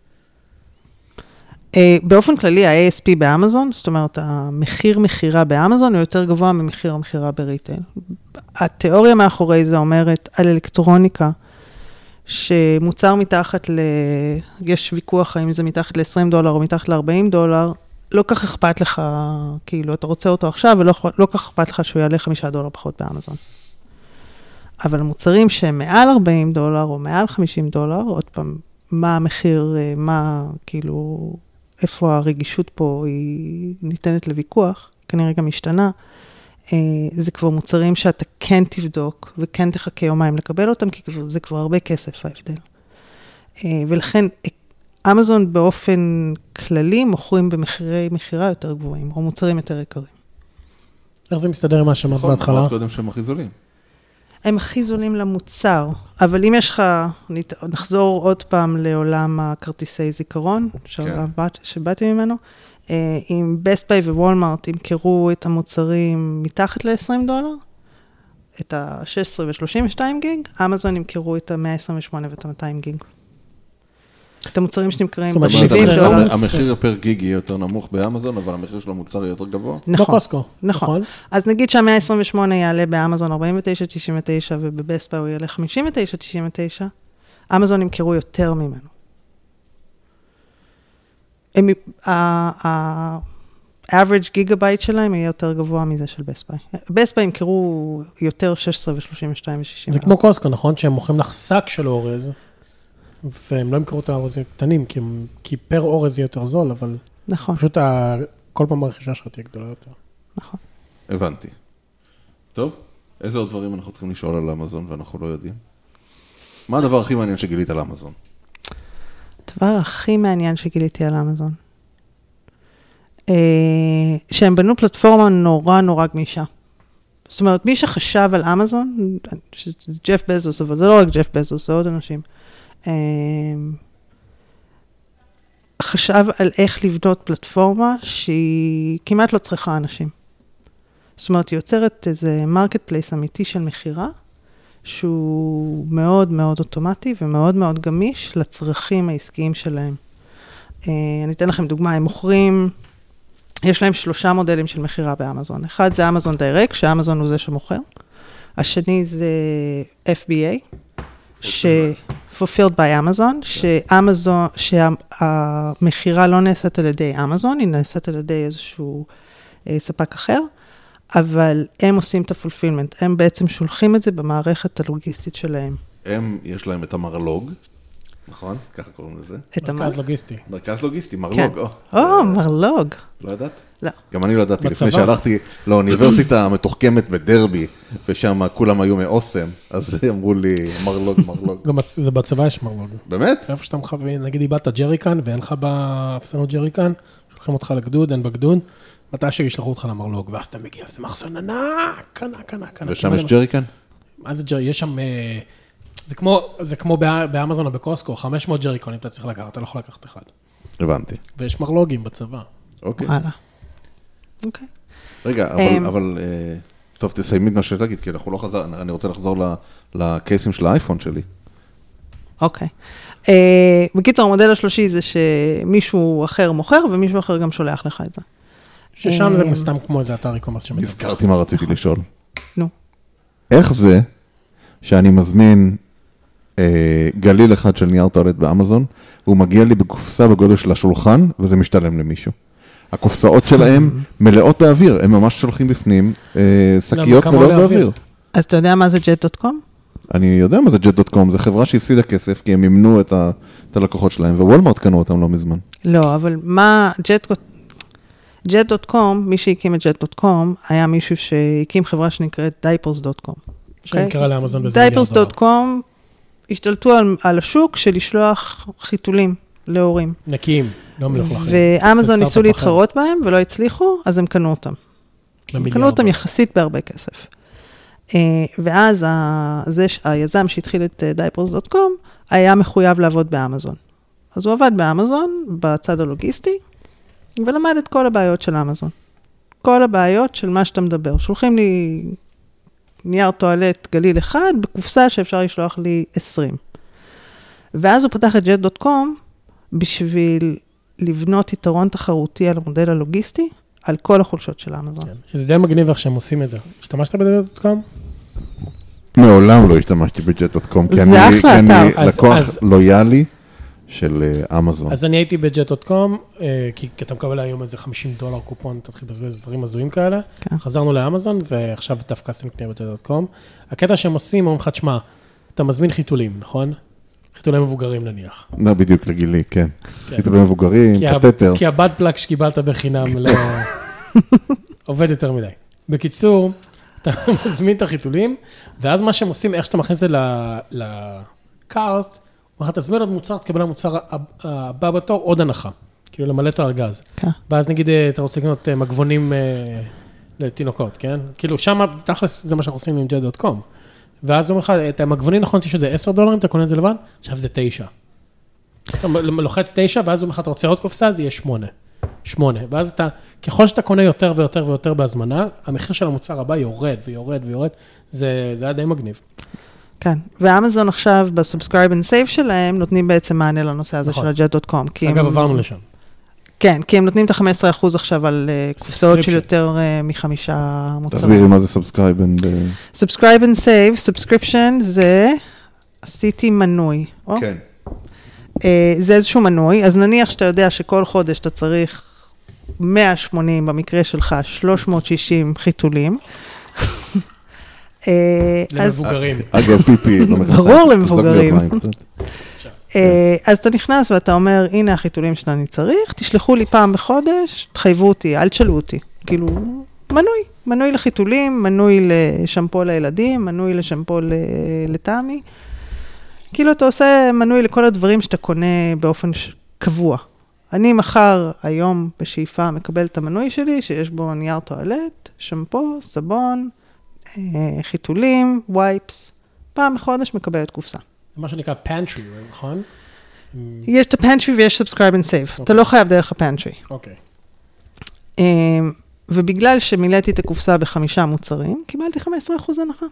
באופן כללי, ה-ASP באמזון, זאת אומרת, המחיר מחירה באמזון הוא יותר גבוה ממחיר המחירה בריטייל. התיאוריה מאחורי זה אומרת על אלקטרוניקה, שמוצר מתחת יש ויכוח האם זה מתחת ל$20 או מתחת ל$40, לא כך אכפת לך, כאילו, אתה רוצה אותו עכשיו, ולא כך אכפת לך שהוא יעלה $5 פחות באמזון. אבל מוצרים שהם מעל $40 או מעל $50, עוד פעם, מה המחיר, כאילו, איפה הרגישות פה היא ניתנת לוויכוח, כנראה גם משתנה, זה כבר מוצרים שאתה כן תבדוק, וכן תחכה יומיים לקבל אותם, כי זה כבר הרבה כסף ההבדל. ולכן, אמזון באופן כללי מוכרים במחירי מחירה יותר גבוהים, או מוצרים יותר יקרים. איך זה מסתדר עם מה שאמרת בהתחלה? נכון, קודם שהם הכי זולים. הם הכי זולים למוצר, אבל אם יש לך, נחזור עוד פעם לעולם הכרטיסי זיכרון, שבאתי ממנו, אם Best Buy ווולמארט ימכרו את המוצרים מתחת ל$20, את ה-16 ו-32 גיג, אמזון ימכרו את ה-128 ואת ה-200 גיג. את המוצרים שנמכרים ב$70. המחיר פר גיג יהיה יותר נמוך באמזון, אבל המחיר של המוצר יהיה יותר גבוה? נכון. נכון. אז נגיד שה-128 יעלה באמזון 49.99, ובבסט ביי הוא יעלה 59.99, אמזון ימכרו יותר ממנו. ה-average gigabyte שלהם יהיה יותר גבוה מזה של בסט ביי. בסט ביי ימכרו יותר 16 ו-32 ו-60. זה כמו קוסקו, נכון? שהם מוכרים לך שק של אורז, והם לא ימכרו את האורזים קטנים, כי פר אורז יהיה יותר זול, אבל... נכון. פשוט כל פעם הרכישה שלך תהיה גדולה יותר. נכון. הבנתי. טוב, איזה עוד דברים אנחנו צריכים לשאול על אמזון ואנחנו לא יודעים? מה הדבר הכי מעניין שגילית על אמזון? הדבר הכי מעניין שגיליתי על אמזון, שהם בנו פלטפורמה נורא נורא גמישה. זאת אומרת, מי שחשב על אמזון, שזה ג'ף בזוס, אבל זה לא רק ג'ף בזוס, זה עוד אנשים, חשב על איך לבנות פלטפורמה שהיא כמעט לא צריכה אנשים. זאת אומרת, היא יוצרת איזה מרקט פלייס אמיתי של מחירה, שהוא מאוד מאוד אוטומטי ומאוד מאוד גמיש לצרכים העסקיים שלהם. אני אתן לכם דוגמה, הם מוכרים, יש להם 3 מודלים של מחירה באמזון. אחד זה אמזון דיירקט, שאמזון הוא זה שמוכר. השני זה FBA, Fulfilled by Amazon, שהמחירה לא נעשית על ידי אמזון, היא נעשית על ידי איזשהו ספק אחר, אבל הם עושים את הפולפילמנט, הם בעצם שולחים את זה במערכת הלוגיסטית שלהם. יש להם את המרלוג, נכון? ככה קוראים לזה. מרכז לוגיסטי. מרכז לוגיסטי, מרלוג. מרלוג. לא ידעת? לא. גם אני לא ידעתי, לפני שהלכתי לאוניברסיטה המתוחכמת בדרבי, ושם כולם היו מאוסם, אז אמרו לי מרלוג. גם זה בצבא יש מרלוג. באמת? איפה שאתה מכוון, נגיד איבדת ג'ריקן, ואין לך באפסנות ג'ריקן, שולחים אותך לגדוד, אין בגדוד, מתי שישלחו אותך למרלוג, ואז אתה מגיע, זה מחסן ענק. ושם יש ג'ריקן? מה זה ג'ריקן? יש שם, זה כמו באמזון או בקוסקו, 500 ג'ריקונים אתה צריך לקחת, אתה לא יכול לקחת אחד. הבנתי. ויש מרלוגים בצבא. אוקיי. הלאה. אוקיי. רגע, אבל, טוב, תסיימי את מה שתגיד, כי אני רוצה לחזור לקייסים של האייפון שלי. אוקיי. בקיצור, המודל השלישי זה שמישהו אחר מוכר, ומישהו אחר גם שולח לך את זה. ששם זה מסתם כמו איזה אתר אי-קומרס שמדבר. הזכרתי מה רציתי לשאול. נו. איך זה שאני מזמין גליל אחד של נייר טואלט באמזון, והוא מגיע לי בקופסה בגודל של השולחן, וזה משתלם למישהו. הקופסאות שלהם מלאות באוויר, הם ממש שולחים בפנים שקיות מלאות באוויר. אז אתה יודע מה זה jet.com? אני יודע מה זה jet.com, זה חברה שהפסידה כסף, כי הם מימנו את הלקוחות שלהם, ווולמרט קנו אותם לא מזמן. לא, אבל מה jet.com, מי שהקים את jet.com, היה מישהו שהקים חברה שנקראת diapers.com. שנקרא לאמזון בזה. diapers.com השתלטו על השוק של לשלוח חיתולים להורים. נקיים, לא מלוכלכים. ואמזון ניסו להתחרות בהם ולא הצליחו, אז הם קנו אותם. הם קנו אותם יחסית בהרבה כסף. ואז היזם שהתחיל את diapers.com היה מחויב לעבוד באמזון. אז הוא עבד באמזון בצד הלוגיסטי, ולמד את כל הבעיות של אמזון. כל הבעיות של מה שאתה מדבר. שולחים לי נייר טואלט גליל אחד, בקופסה שאפשר לשלוח לי 20. ואז הוא פתח את jet.com, בשביל לבנות יתרון תחרותי על המודל הלוגיסטי, על כל החולשות של אמזון. שזה די מגניב איך שהם עושים את זה. השתמשת ב-jet.com? מעולם לא השתמשתי ב-jet.com, כי אני לקוח לויאלי של אמזון. אז אני הייתי ב-jet.com, כי אתה מקבל היום איזה $50 קופון, תתחיל לבזבז דברים הזויים כאלה. חזרנו לאמזון, ועכשיו דווקא עשינו קנייה ב-jet.com. הקטע שהם עושים, אומרים לך, תשמע, אתה מזמין חיתולים, נכון? חיתולים מבוגרים נניח. בדיוק לגילי, כן. חיתולים מבוגרים, קטטר. כי הבד פלאק שקיבלת בחינם עובד יותר מדי. בקיצור, אתה מזמין את החיתולים, ואז מה שהם עושים, איך שאתה מכניס את זה לקארט, הוא אומר, תזמין עוד מוצר, תקבל המוצר הבא בתור, עוד הנחה. כאילו למלא את הארגז. ואז נגיד, אתה רוצה לקנות מגבונים לתינוקות, כן? כאילו שם, תכלס, זה מה שאנחנו עושים עם jet.com. ואז הוא אומר לך, את המגבונים נכון שזה $10, אתה קונה את זה לבד, עכשיו זה 9. אתה לוחץ 9, ואז הוא אומר לך, אתה רוצה עוד קופסה, זה יהיה 8. ואז אתה, ככל שאתה קונה יותר ויותר ויותר בהזמנה, המחיר של המוצר הבא יורד ויורד ויורד, זה היה די מגניב. כן, ואמזון עכשיו בסובסקרייב אנד סייב שלהם, נותנים בעצם מענה לנושא הזה של ה-jet.com. אגב, עברנו לשם. כן, כי הם נותנים את ה-15% עכשיו על קופסאות של יותר מ5 מוצרים. תסבירי מה זה סובסקרייב אנד... סובסקרייב אנד סייב, סובסקריפשן זה, עשיתי מנוי. כן. זה איזשהו מנוי, אז נניח שאתה יודע שכל חודש אתה צריך 180, במקרה שלך 360 חיתולים. למבוגרים. אגב, פיפי. ברור למבוגרים. אז אתה נכנס ואתה אומר, הנה החיתולים שאני צריך, תשלחו לי פעם בחודש, תחייבו אותי, אל תשאלו אותי. כאילו, מנוי לחיתולים, מנוי לשמפו לילדים, מנוי לשמפו לטעמי. כאילו אתה עושה מנוי לכל הדברים שאתה קונה באופן קבוע. אני מחר, היום, בשאיפה, מקבל את המנוי שלי, שיש בו נייר טואלט, שמפו, סבון, חיתולים, וייפס. פעם בחודש מקבלת קופסה. זה מה שנקרא pantry, נכון? יש את ה-pantry ויש subscribe and save. אתה לא חייב דרך ה-pantry. אוקיי. ובגלל שמילאתי את הקופסה ב5 מוצרים, קיבלתי 15% הנחה.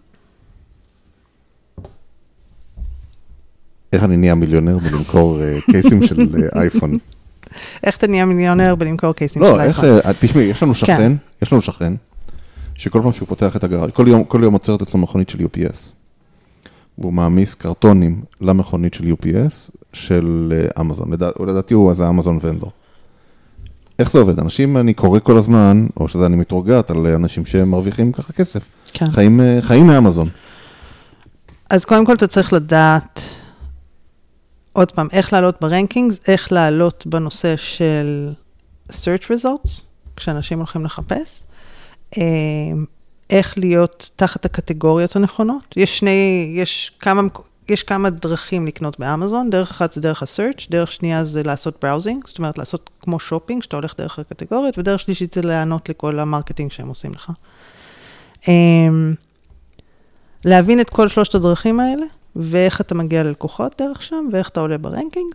איך אני נהיה מיליונר בלמכור קייסים של אייפון? איך אתה נהיה מיליונר בלמכור קייסים של אייפון? לא, תשמעי, יש לנו שכן, שכל פעם שהוא פותח את הגראז', כל יום עוצרת אצלו מכונית של UPS. והוא מעמיס קרטונים למכונית של UPS של אמזון. לדעתי הוא אז האמזון ונדור. איך זה עובד? אנשים, אני קורא כל הזמן, או שזה אני מתרוגעת על אנשים שמרוויחים ככה כסף. כן. חיים מאמזון. אז קודם כל אתה צריך לדעת, עוד פעם, איך לעלות ברנקינגס, איך לעלות בנושא של search results, כשאנשים הולכים לחפש, איך להיות תחת הקטגוריות הנכונות. יש כמה דרכים לקנות באמזון, דרך אחת זה דרך ה-search, דרך שנייה זה לעשות browsing, זאת אומרת לעשות כמו שופינג, שאתה הולך דרך הקטגוריות, ודרך שלישית זה לענות לכל המרקטינג שהם עושים לך. להבין את כל 3 הדרכים האלה, ואיך אתה מגיע ללקוחות דרך שם, ואיך אתה עולה ברנקינגס.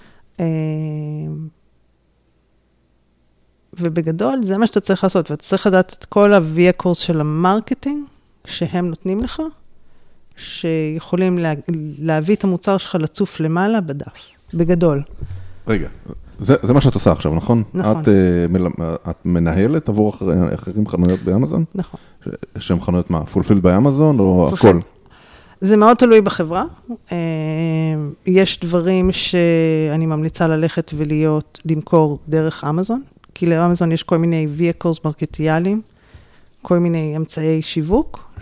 ובגדול, זה מה שאתה צריך לעשות, ואתה צריך לדעת את כל ה-vehicles של המרקטינג, שהם נותנים לך, שיכולים להביא את המוצר שלך לצוף למעלה בדף, בגדול. רגע, זה מה שאת עושה עכשיו, נכון? נכון. את מנהלת עבור אחרים חנויות באמזון? נכון. שהם חנויות מה? פולפילד באמזון או הכל? זה מאוד תלוי בחברה. יש דברים שאני ממליצה ללכת למכור דרך אמזון, כי לאמזון יש כל מיני vehicles מרקטיאליים, כל מיני אמצעי שיווק,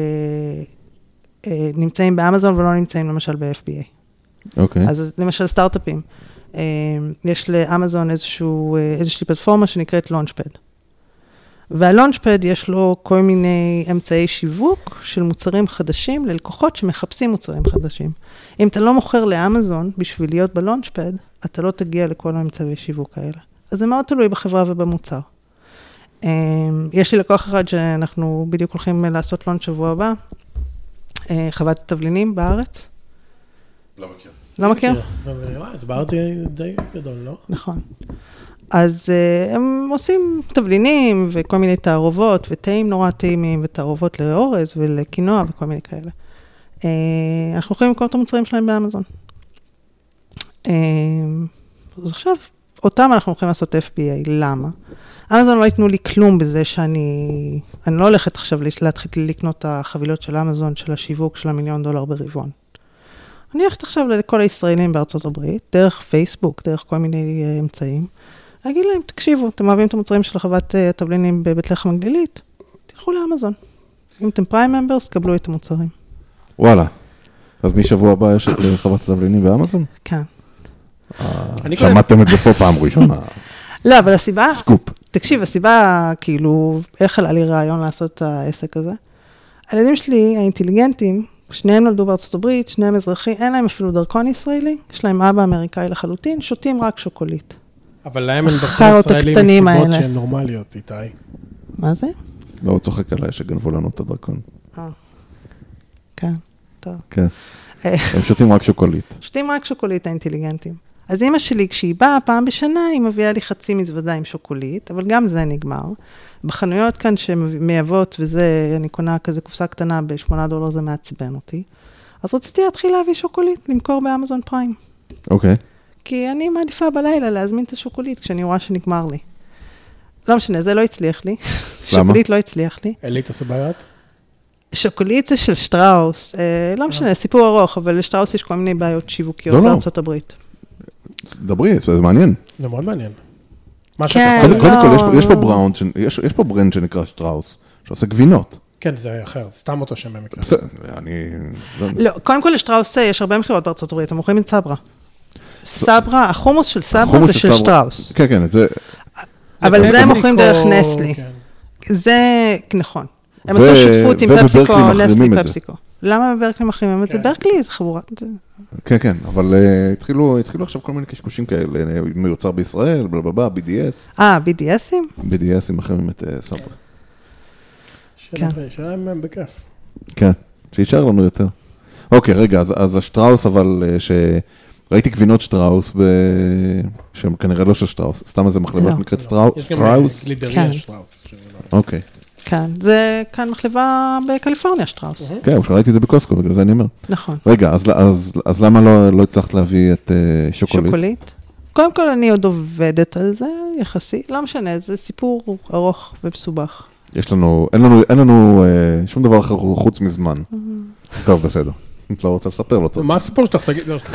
שנמצאים באמזון ולא נמצאים למשל ב-FBA. אוקיי. אז למשל סטארט-אפים, יש לאמזון איזושהי פלטפורמה שנקראת לונצ'פד. והלונצ'פד יש לו כל מיני אמצעי שיווק של מוצרים חדשים ללקוחות שמחפשים מוצרים חדשים. אם אתה לא מוכר לאמזון בשביל להיות בלונצ'פד, אתה לא תגיע לכל האמצעי שיווק האלה. אז זה מאוד תלוי בחברה ובמוצר. יש לי לקוח אחד שאנחנו בדיוק הולכים לעשות לונץ' שבוע הבא, חוות התבלינים בארץ. לא מכיר. לא מכיר? אז בארץ זה די גדול, לא? נכון. אז הם עושים תבלינים וכל מיני תערובות, וטעים נורא טעימים, ותערובות לאורז ולקינוע וכל מיני כאלה. אנחנו יכולים לקרוא את המוצרים שלהם באמזון. אז עכשיו, אותם אנחנו יכולים לעשות FBA. למה? אמזון לא ייתנו לי כלום בזה שאני לא הולכת עכשיו להתחיל לקנות את החבילות של אמזון, של השיווק של $1,000,000 ברבעון. אני הולכת עכשיו לכל הישראלים בארצות הברית, דרך פייסבוק, דרך כל מיני אמצעים, להגיד להם, תקשיבו, אתם אוהבים את המוצרים של חוות התבלינים בבית לחם הגלילית, תלכו לאמזון. אם אתם פריים ממברס, קבלו את המוצרים. וואלה. אז משבוע הבא יש את חוות התבלינים באמזון? כן. שמעתם את זה פה פעם ראשונה. לא, אבל הסיבה... סקופ. תקשיב, הסיבה, כאילו, איך עלה לי רעיון לעשות את העסק הזה? הילדים שלי, האינטליגנטים, שניהם נולדו בארצות הברית, שניהם אזרחים, אין להם אפילו דרכון ישראלי, יש להם אבא אמריקאי לחלוטין, שותים רק שוקולית. אבל להם אין דרכון ישראלי מסיבות שהן נורמליות, איתי. מה זה? לא, הוא צוחק עליי שגנבו לנו את הדרכון. כן, טוב. כן, הם שותים רק שוקולית. שותים רק שוקולית האינטליגנטים. אז אמא שלי, כשהיא באה פעם בשנה, היא מביאה לי חצי מזוודה עם שוקולית, אבל גם זה נגמר. בחנויות כאן שמייבות, וזה, אני קונה כזה קופסה קטנה $8, זה מעצבן אותי. אז רציתי להתחיל להביא שוקולית, למכור באמזון פריים. אוקיי. כי אני מעדיפה בלילה להזמין את השוקולית, כשאני רואה שנגמר לי. לא משנה, זה לא הצליח לי. למה? שוקולית לא הצליח לי. אלית הסבאיות? שוקולית זה של שטראוס. לא משנה, סיפור ארוך, אבל לשטראוס יש כל מיני בעיות שיווקיות בארצות הברית. דברי, זה מעניין. זה מאוד מעניין. כן, קודם כל, יש פה ברנד שנקרא שטראוס, שעושה גבינות. כן, זה אחר, סתם אותו שם במקרה. לא, קודם כל לשטראוס יש הרבה מחירות בארצות הברית, הם מוכרים את סברה. סברה, החומוס של סברה זה של שטראוס. כן, כן, זה... אבל זה הם מוכרים דרך נסלי. זה, נכון. הם עשו שותפות עם פפסיקו, נסלי פפסיקו. למה בברקלי מחרימים את זה? ברקלי זה חבורה. כן, כן, אבל התחילו עכשיו כל מיני קשקושים כאלה, מיוצר בישראל, בלבלבה, BDS. BDSים? BDSים מחרימים את סברה. כן. שאלה הם בכיף. כן, שישאר לנו יותר. אוקיי, רגע, אז השטראוס, אבל ראיתי גבינות שטראוס, שהם כנראה לא של שטראוס, סתם איזה מחלבה שנקראת שטראוס. יש גם ליבריה שטראוס. אוקיי. כן, זה כאן מחלבה בקליפורניה, שטראוס. כן, ראיתי את זה בקוסקו, בגלל זה אני אומר. נכון. רגע, אז למה לא הצלחת להביא את שוקולית? שוקולית? קודם כל אני עוד עובדת על זה, יחסי, לא משנה, זה סיפור ארוך ומסובך. אין לנו שום דבר אחר חוץ מזמן. טוב, בסדר. לא רוצה לספר, לא צריך. מה הסיפור שלך? תגיד, לא.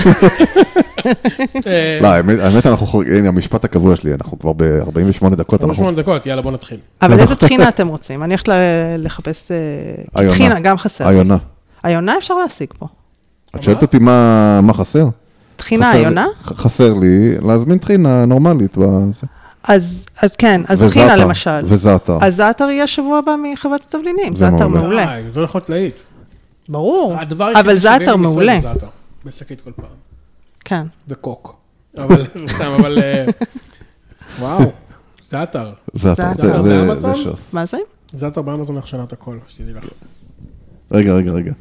לא, האמת הנה, המשפט הקבוע שלי, אנחנו כבר ב-48 דקות. 48 דקות, יאללה, בוא נתחיל. אבל איזה תחינה אתם רוצים? אני הולכת לחפש... תחינה, גם חסר. היונה. היונה אפשר להשיג פה. את שואלת אותי מה חסר? תחינה, היונה? חסר לי להזמין תחינה נורמלית. אז כן, אז תחינה למשל. וזאטר. אז זאטר יהיה שבוע הבא מחוות התבלינים, זאטר מעולה. זה לא יכול להעיד. ברור, אבל זאטר מעולה. בשקית כל פעם. כן. וקוק. אבל, סתם, אבל... וואו, זאטר. זאטר, זה שוס. מה זה? זאטר באמזון הכשנת הכל, שתדעי לך. רגע.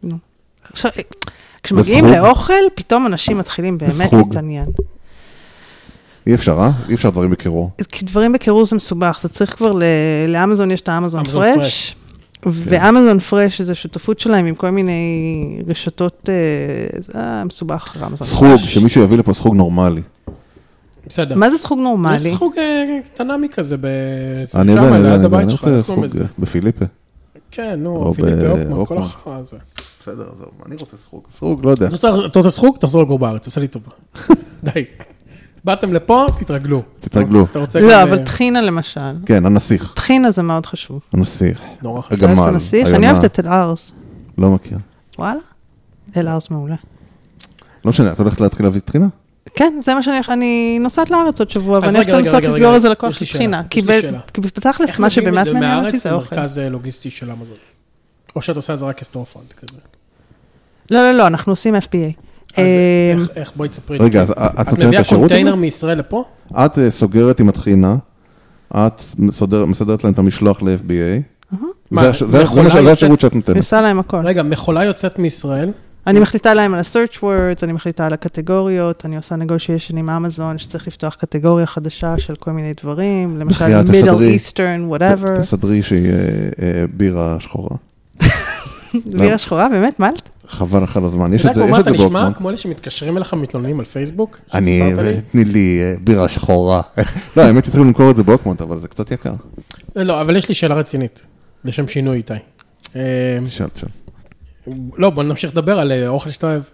כשמגיעים לאוכל, פתאום אנשים מתחילים באמת להתעניין. אי אפשר, אי אפשר דברים בקירור. כי דברים בקירור זה מסובך, זה צריך כבר, לאמזון יש את האמזון פרש, ואמזון פרש זה שותפות שלהם עם כל מיני רשתות, זה מסובך, אמזון. סחוג, שמישהו יביא לפה סחוג נורמלי. בסדר. מה זה סחוג נורמלי? יש סחוג קטנמי כזה, אני רוצה סחוג בפיליפה. כן, נו, פיליפה אוקמן, כל החרה הזה. בסדר, עזוב, אני רוצה סחוג, לא יודע. אתה רוצה סחוג? תחזור לגור בארץ, עושה לי טובה. די. באתם לפה, תתרגלו. לא, אבל תחינה למשל. כן, הנסיך. תחינה זה מאוד חשוב. הנסיך. נורא חשוב. הגמל. אני אוהבת את אל-ארז. לא מכיר. וואלה? אל-ארז מעולה. לא משנה, את הולכת להתחיל להביא תחינה? כן, זה מה אני נוסעת לארץ עוד שבוע, ואני הולכת לנסות לסגור איזה לקוח של תחינה. כי בתכלס, מה שבאמת מעניין אותי זה אוכל. מרכז לוגיסטי של אמזון. או שאת עושה את זה רק כסטורפרונט כזה. לא, אנחנו עושים FBA. איך בואי תספרי? רגע, אז את נותנת את השירות? את מביאה קונטיינר מישראל לפה? את סוגרת עם התחינה, את מסדרת להם את המשלוח ל-FBA. זה השירות שאת נותנת. עושה להם הכל. רגע, מכולה יוצאת מישראל? אני מחליטה להם על ה-search words, אני מחליטה על הקטגוריות, אני עושה negotiation עם אמזון, שצריך לפתוח קטגוריה חדשה של כל מיני דברים, למשל middle eastern, whatever. תסדרי שהיא בירה שחורה. בירה שחורה, באמת? מלט? חבל לך על הזמן, יש את זה בוקמן. אתה נשמע בוקמן. כמו אלה שמתקשרים אליך מתלוננים על פייסבוק? תני לי בירה שחורה. לא, האמת התחילו למכור את זה בוקמן, אבל זה קצת יקר. לא, אבל יש לי שאלה רצינית, לשם שינוי איתי. תשאל. לא, בוא נמשיך לדבר על אוכל שאתה אוהב.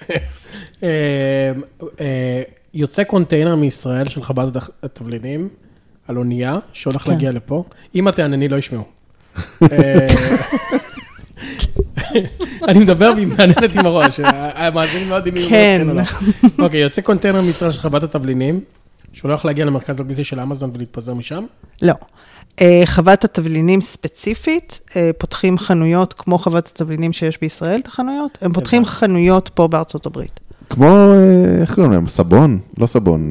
יוצא קונטיינר מישראל של חב"ד התבלינים, על אונייה, שהולך להגיע לפה. אם את תענני, לא ישמעו. אני מדבר והיא מעניינת עם הראש. המאזינים לא יודעים אם כן או לא. אוקיי, יוצא קונטיינר מישראל של חב"ד התבלינים, שהולך להגיע למרכז לוגיסטי של אמזון ולהתפזר משם? לא. חוות התבלינים ספציפית, פותחים חנויות כמו חוות התבלינים שיש בישראל, את החנויות, הם פותחים חנויות פה בארצות הברית. כמו, איך קוראים להם? סבון? לא סבון.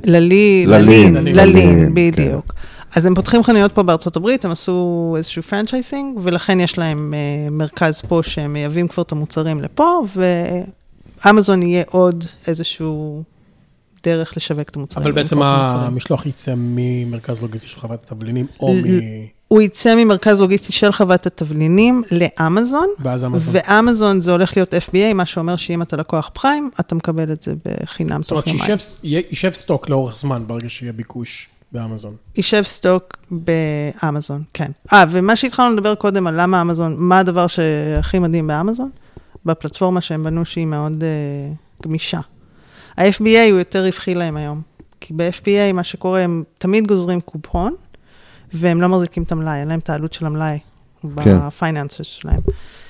ללין, בדיוק. אז הם פותחים חנויות פה בארצות הברית, הם עשו איזשהו פרנצ'ייסינג, ולכן יש להם מרכז פה שהם מייבאים כבר את המוצרים לפה, ואמזון יהיה עוד איזשהו דרך לשווק את המוצרים. אבל בעצם המשלוח יצא ממרכז לוגיסטי של חוות התבלינים, או הוא יצא ממרכז לוגיסטי של חוות התבלינים לאמזון, ואמזון זה הולך להיות FBA, מה שאומר שאם אתה לקוח פריים, אתה מקבל את זה בחינם תוך יומיים. זאת אומרת, יישב סטוק לאורך זמן, ברגע שיהיה ביקוש באמזון. יישב סטוק באמזון, כן. ומה שהתחלנו לדבר קודם על למה אמזון, מה הדבר שהכי מדהים באמזון? בפלטפורמה שהם בנו שהיא מאוד גמישה. ה-FBA הוא יותר רווחי להם היום, כי ב-FBA מה שקורה, הם תמיד גוזרים קופון, והם לא מחזיקים את המלאי, אין להם את העלות של המלאי, בפייננסס שלהם.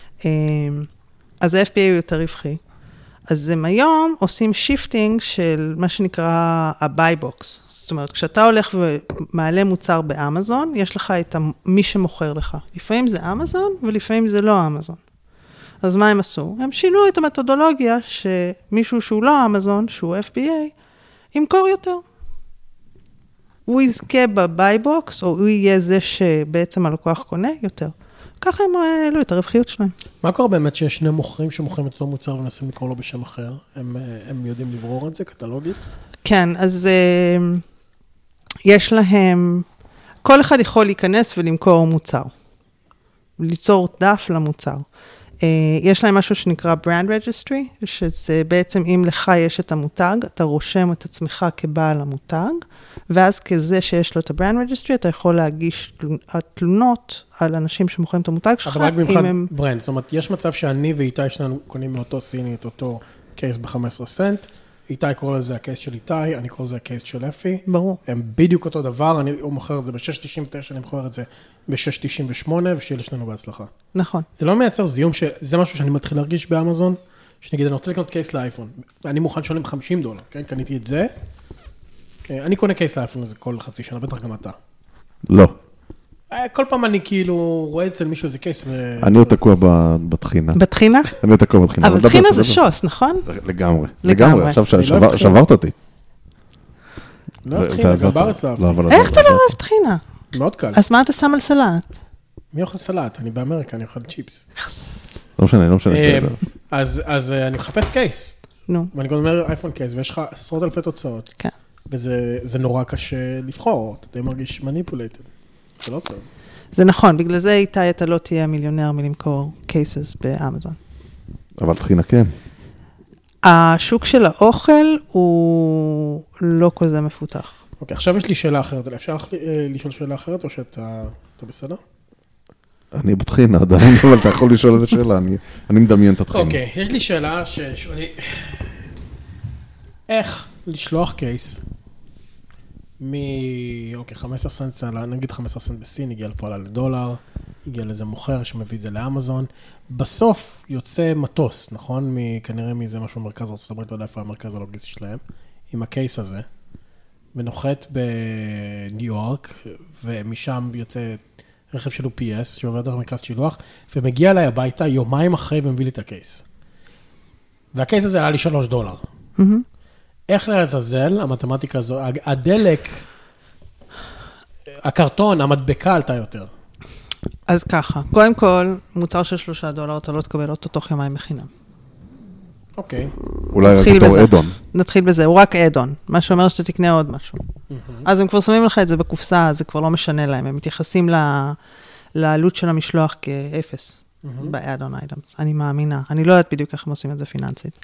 אז ה-FBA הוא יותר רווחי. אז הם היום עושים שיפטינג של מה שנקרא ה-buy box. זאת אומרת, כשאתה הולך ומעלה מוצר באמזון, יש לך את מי שמוכר לך. לפעמים זה אמזון, ולפעמים זה לא אמזון. אז מה הם עשו? הם שינו את המתודולוגיה שמישהו שהוא לא אמזון, שהוא FBA, ימכור יותר. הוא יזכה בביי בוקס, או הוא יהיה זה שבעצם הלקוח קונה יותר. ככה הם העלו את הרווחיות שלהם. מה קורה באמת שיש שני מוכרים שמוכרים את אותו מוצר ונסים לקרוא לו בשם אחר? הם יודעים לברור את זה קטלוגית? כן, אז יש להם, כל אחד יכול להיכנס ולמכור מוצר. ליצור דף למוצר. יש להם משהו שנקרא brand registry, שזה בעצם אם לך יש את המותג, אתה רושם את עצמך כבעל המותג, ואז כזה שיש לו את ה-brand registry, אתה יכול להגיש תלונות על אנשים שמוכרים את המותג שלך. אבל רק במיוחד ברנד, זאת אומרת, יש מצב שאני ואיתי שלנו קונים מאותו סיני את אותו קייס ב-15 סנט, איתי קורא לזה הקייס של איתי, אני קורא לזה הקייס של אפי. ברור. הם בדיוק אותו דבר, הוא מוכר את זה ב-6.99, אני מוכר את זה ב-6.98, ושיהיה לשנינו בהצלחה. נכון. זה לא מייצר זיום, זה משהו שאני מתחיל להרגיש באמזון, שנגיד, אני רוצה לקנות קייס לאייפון, ואני מוכן לשלם $50, כן? קניתי את זה. אני קונה קייס לאייפון הזה כל חצי שנה, בטח גם אתה. לא. כל פעם אני כאילו רואה אצל מישהו איזה קייס. אני עוד תקוע בתחינה. בתחינה? אני עוד תקוע בתחינה. אבל תחינה זה שוס, נכון? לגמרי. עכשיו שברת אותי. לא אוהב תחינה, גם בארץ לא אהבתי. איך אתה לא אוהב תחינה? מאוד קל. אז מה אתה שם על סלט? מי אוכל סלט? אני באמריקה, אני אוכל צ'יפס. לא משנה. אז אני מחפש קייס. נו. ואני גם אומר אייפון קייס, ויש לך עשרות אלפי תוצאות. כן. וזה נורא קשה לבחור, אתה די מרגיש מניפולייטד. זה לא טוב. זה נכון, בגלל זה איתי אתה לא תהיה מיליונר מלמכור קייסס באמזון. אבל תחינה כן. השוק של האוכל הוא לא כזה מפותח. אוקיי, עכשיו יש לי שאלה אחרת. אפשר לשאול שאלה אחרת או שאתה בסדר? אני בתחינה עדיין, אבל אתה יכול לשאול איזה שאלה, אני מדמיין את התחינה. אוקיי, יש לי שאלה איך לשלוח קייס אוקיי, 15 סנט, נגיד 15 סנט בסין, הגיע לפה על $1, הגיע לזה מוכר שמביא את זה לאמזון, בסוף יוצא מטוס, נכון? כנראה מזה משהו מרכז ארצות הברית, לא יודע איפה המרכז הלוגיסטי שלהם, עם הקייס הזה, ונוחת בניו יורק, ומשם יוצא רכב של UPS, שעובר דרך מרכז שילוח, ומגיע אליי הביתה יומיים אחרי ומביא לי את הקייס. והקייס הזה עלה לי $3. איך לעזאזל, המתמטיקה הזו, הדלק, הקרטון, המדבקה עלתה יותר. אז ככה, קודם כל, מוצר של $3, אתה לא תקבל אותו תוך יומיים בחינם. אוקיי. אולי רק בתור אדון. נתחיל בזה, הוא רק אדון, מה שאומר שאתה תקנה עוד משהו. אז הם כבר שמים לך את זה בקופסה, זה כבר לא משנה להם, הם מתייחסים לעלות של המשלוח כאפס, באדון אייטמס, אני מאמינה. אני לא יודעת בדיוק איך הם עושים את זה פיננסית.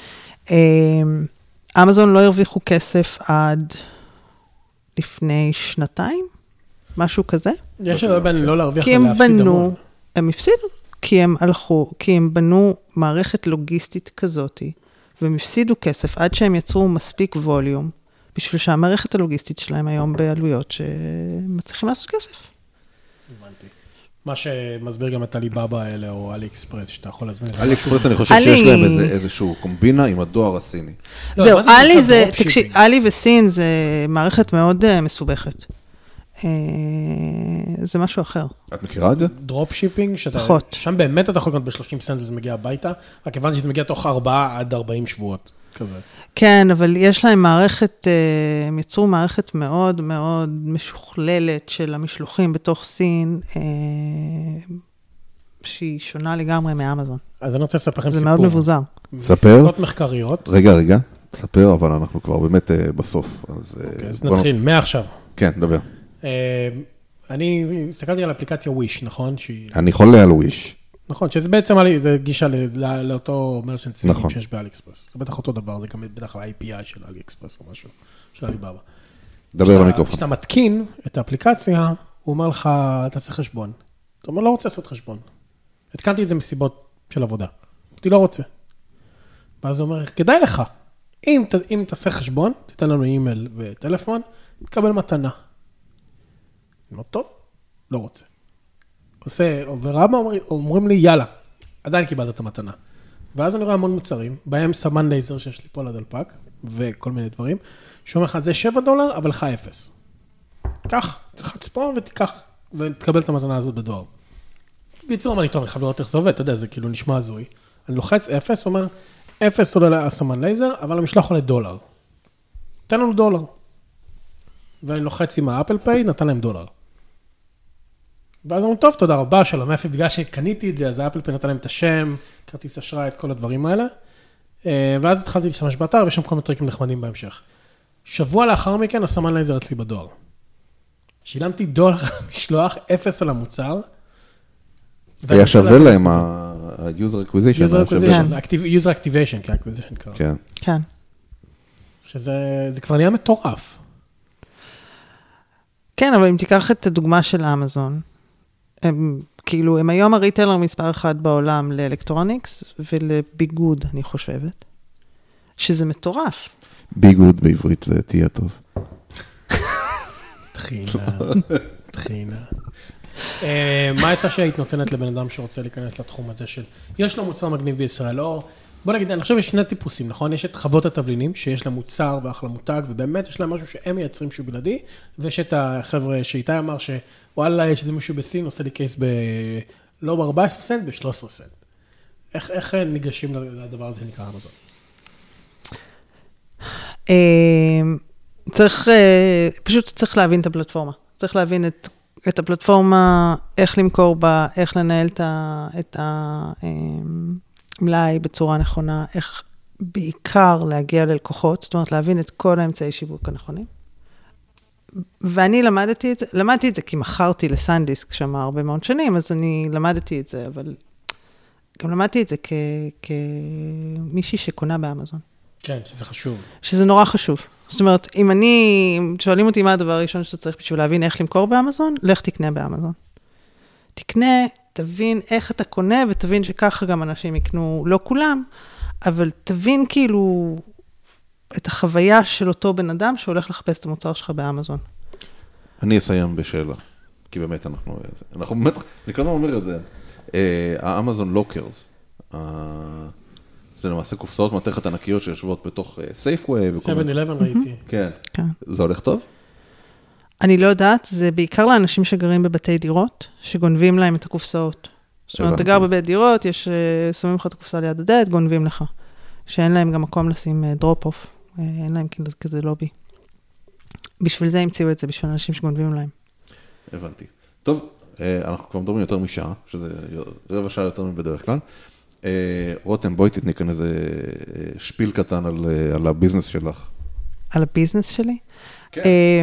אמזון לא הרוויחו כסף עד לפני 2, משהו כזה. יש הרבה בין לא להרוויח ולהפסיד המון. הם הפסידו, כי הם בנו מערכת לוגיסטית כזאת, והם הפסידו כסף עד שהם יצרו מספיק ווליום, בשביל שהמערכת הלוגיסטית שלהם היום בעלויות שמצליחים לעשות כסף. הבנתי. מה שמסביר גם את הליבאבא האלה, או אלי אקספרס, שאתה יכול להזמין. אלי אקספרס, אני חושב שיש להם איזשהו קומבינה עם הדואר הסיני. זהו, אלי וסין זה מערכת מאוד מסובכת. זה משהו אחר. את מכירה את זה? דרופ שיפינג, פחות. שם באמת אתה יכול לקנות ב-30 סנט וזה מגיע הביתה, רק הבנתי שזה מגיע תוך 4 עד 40 שבועות, כזה. כן, אבל יש להם מערכת, הם יצרו מערכת מאוד מאוד משוכללת של המשלוחים בתוך סין, שהיא שונה לגמרי מאמזון. אז אני רוצה לספר לכם סיפור. זה מאוד מבוזר. ספר. סיפורות מחקריות. רגע, ספר, אבל אנחנו כבר באמת בסוף. אז נתחיל, מעכשיו. כן, דבר. אני הסתכלתי על אפליקציה וויש, נכון? אני חולה על וויש. נכון, שזה בעצם זה גישה לאותו מרצ'נט סינים שיש באלי אקספרס. זה בטח אותו דבר, זה גם בטח ה-API של אלי אקספרס או משהו, של אליבאבא. דבר למיקרופון. כשאתה מתקין את האפליקציה, הוא אומר לך, אתה צריך חשבון. אתה אומר, לא רוצה לעשות חשבון. התקנתי את זה מסיבות של עבודה. אני לא רוצה. ואז הוא אומר, כדאי לך. אם תעשה חשבון, תיתן לנו אימייל וטלפון, תקבל מתנה. אני אומר, טוב, לא רוצה. עושה, ורבא אומרים לי, יאללה, עדיין קיבלת את המתנה. ואז אני רואה המון מוצרים, בהם סמן לייזר שיש לי פה על הדלפק, וכל מיני דברים, שאומר לך, זה $7, אבל לך 0. קח, תחץ פה ותיקח, ותקבל את המתנה הזאת בדואר. ביצור אמר לי, טוב, אני חייב לראות איך זה עובד, אתה יודע, זה כאילו נשמע הזוי. אני לוחץ 0, אומר, 0 עולה הסמן לייזר, אבל המשלוח עולה $1. תן לנו $1. ואני לוחץ עם האפל פיי, נתן להם $1. ואז אמרו, טוב, תודה רבה, שלום, איפה, בגלל שקניתי את זה, אז האפל פיי נתן להם את השם, כרטיס אשראי, את כל הדברים האלה. ואז התחלתי להשתמש באתר, ויש שם כל מיני טריקים נחמדים בהמשך. שבוע לאחר מכן, הסמן לייזר אצלי בדואר. שילמתי $1 משלוח, 0 על המוצר. היה שווה להם ה-user acquisition. user activation, כ-acquisition קרה. כן. כן. שזה כבר נהיה מטורף. כן, אבל אם תיקח את הדוגמה של אמזון, הם היום הריטלר מספר 1 בעולם לאלקטרוניקס ולביגוד, אני חושבת, שזה מטורף. ביגוד בעברית זה תהיה טוב. תחינה. מה יצא שהיית נותנת לבן אדם שרוצה להיכנס לתחום הזה של, יש לו מוצר מגניב בישראל, או, בוא נגיד, אני חושב יש שני טיפוסים, נכון? יש את חוות התבלינים, שיש להם מוצר ואחלה מותג, ובאמת יש להם משהו שהם מייצרים שהוא בלעדי, ויש את החבר'ה שאיתי אמר שוואלה, יש איזה מישהו בסין, עושה לי קייס לא ב-14 סנט, ב-13 סנט. איך ניגשים לדבר הזה נקרא אמזון? פשוט צריך להבין את הפלטפורמה. צריך להבין את הפלטפורמה, איך למכור בה, איך לנהל את המלאי בצורה נכונה, איך בעיקר להגיע ללקוחות, זאת אומרת להבין את כל האמצעי שיווק הנכונים. ואני למדתי את זה כי מכרתי לסנדיסק שם הרבה מאוד שנים, אז אני למדתי את זה, אבל גם למדתי את זה כמישהי שקונה באמזון. כן, שזה חשוב. שזה נורא חשוב. זאת אומרת, אם שואלים אותי מה הדבר הראשון שאתה צריך בשביל להבין איך למכור באמזון, לך תקנה באמזון. תקנה, תבין איך אתה קונה, ותבין שככה גם אנשים יקנו, לא כולם, אבל תבין כאילו את החוויה של אותו בן אדם שהולך לחפש את המוצר שלך באמזון. אני אסיים בשאלה, כי באמת אנחנו באמת, אני כלומר אומר את זה, האמזון לוקרס, זה למעשה קופסאות מתכת ענקיות שיושבות בתוך סייפווי. 7-11 ראיתי. כן. זה הולך טוב? אני לא יודעת, זה בעיקר לאנשים שגרים בבתי דירות, שגונבים להם את הקופסאות. זאת אומרת, אתה גר בבית דירות, שמים לך את הקופסה ליד הדלת, גונבים לך. שאין להם גם מקום לשים דרופ-אוף, אין להם כזה לובי. בשביל זה המציאו את זה, בשביל אנשים שגונבים להם. הבנתי. טוב, אנחנו כבר מדברים יותר משעה, שזה רבע שעה יותר מבדרך כלל. רותם, בואי תתני כאן איזה שפיל קטן על הביזנס שלך. על הביזנס שלי? כן.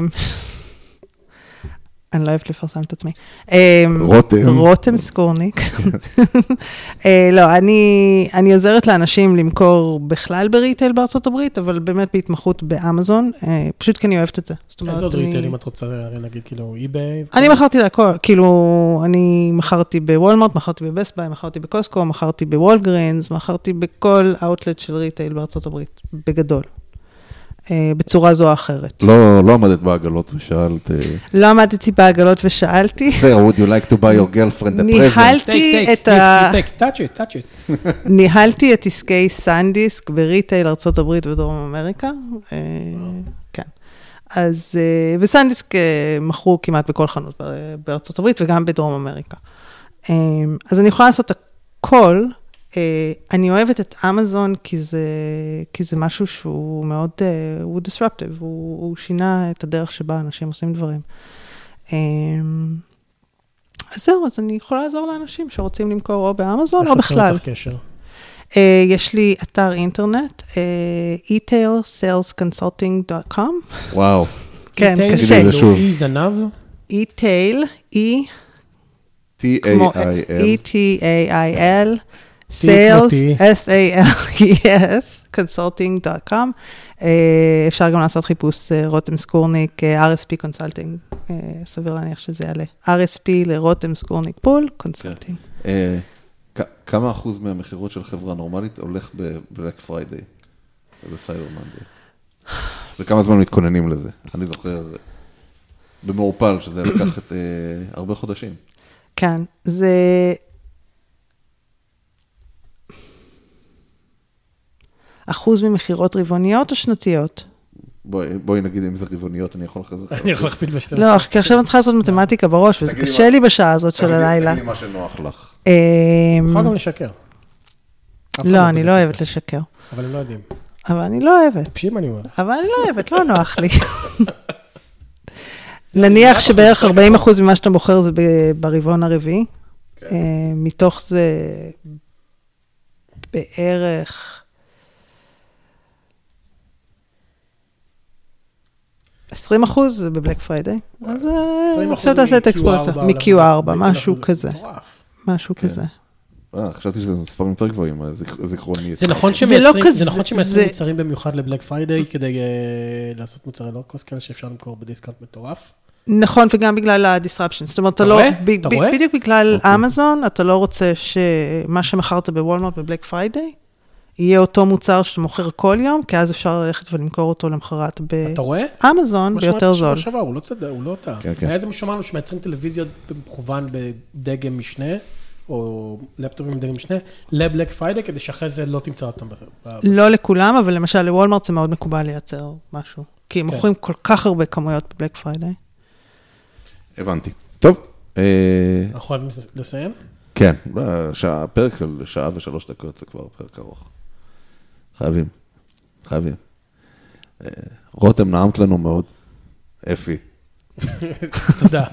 אני לא אוהבת לפרסם את עצמי. רותם סקורניק. לא, אני עוזרת לאנשים למכור בכלל בריטייל בארצות הברית, אבל באמת בהתמחות באמזון, פשוט כי אני אוהבת את זה. איזה עוד ריטייל, אם את רוצה נגיד כאילו אי-ביי? אני מכרתי להכל, כאילו, אני מכרתי בוולמרט, מכרתי בבסט ביי, מכרתי בקוסקו, מכרתי בוולגרינס, מכרתי בכל אאוטלט של ריטייל בארצות הברית, בגדול. בצורה זו או אחרת. לא עמדת בעגלות ושאלת... לא עמדתי בעגלות ושאלתי. Sir, would you like to buy your girlfriend a present? ניהלתי את touch it. ניהלתי את עסקי סנדיסק בריטייל ארצות הברית ודרום אמריקה. כן. אז, וסנדיסק מכרו כמעט בכל חנות בארצות הברית וגם בדרום אמריקה. אז אני יכולה לעשות הכל. אני אוהבת את אמזון כי זה משהו שהוא מאוד, הוא disruptive, הוא שינה את הדרך שבה אנשים עושים דברים. אז זהו, אז אני יכולה לעזור לאנשים שרוצים למכור או באמזון או בכלל. יש לי אתר אינטרנט, e-tailsalesconsulting.com. וואו. כן, קשה. אי זנב? e-tail, E-T-A-I-L. sales, S-A-L-E-S, consulting.com. אפשר גם לעשות חיפוש רותם סקורניק, RSP קונסלטינג, סביר להניח שזה יעלה. RSP לרותם סקורניק פול, קונסלטינג. כמה אחוז מהמחירות של חברה נורמלית הולך בבלק פריידיי ובסייבר מנדיי? וכמה זמן מתכוננים לזה? אני זוכר במעורפל שזה לקח את הרבה חודשים. כן, זה... אחוז ממחירות רבעוניות או שנתיות? בואי נגיד אם זה רבעוניות, אני יכול לחזור. אני יכול להכפיל ב-12. לא, כי עכשיו אני צריכה לעשות מתמטיקה בראש, וזה קשה לי בשעה הזאת של הלילה. תגידי מה שנוח לך. יכול גם לשקר. לא, אני לא אוהבת לשקר. אבל הם לא יודעים. אבל אני לא אוהבת. פשיעים אני אומר. אבל אני לא אוהבת, לא נוח לי. נניח שבערך 40% ממה שאתה בוחר זה ברבעון הרביעי. מתוך זה בערך... 20% זה בבלק פריידיי, אז עכשיו תעשה את האקספולציה, מ-Q4, משהו כזה, משהו כזה. חשבתי שזה מספרים יותר גבוהים, זיכרוני. זה נכון שמייצרים מוצרים במיוחד לבלק פריידיי, כדי לעשות מוצרי לואו-קוסט כאלה שאפשר למכור בדיסקאונט מטורף? נכון, וגם בגלל הדיסרפשן, זאת אומרת, בדיוק בגלל אמזון, אתה לא רוצה שמה שמכרת בוולמרט בבלק פריידיי, יהיה אותו מוצר שאתה מוכר כל יום, כי אז אפשר ללכת ולמכור אותו למחרת באמזון ביותר זול. הוא לא צדק, הוא לא אותה. היה איזה משהו אמרנו שמייצרים טלוויזיות במכוון בדגם משנה, או לפטופים בדגם משנה, לבלק פריידיי, כדי שאחרי זה לא תמצא אותם. לא לכולם, אבל למשל לוולמרט זה מאוד מקובל לייצר משהו, כי הם מוכרים כל כך הרבה כמויות בבלק פריידיי. הבנתי. טוב. אנחנו חייבים לסיים? כן, פרק של שעה ו3 דקות זה כבר פרק ארוך. חייבים. רותם, נעמת לנו מאוד. אפי. תודה.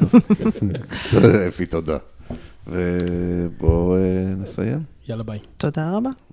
אפי, תודה. ובואו נסיים. יאללה ביי. תודה רבה.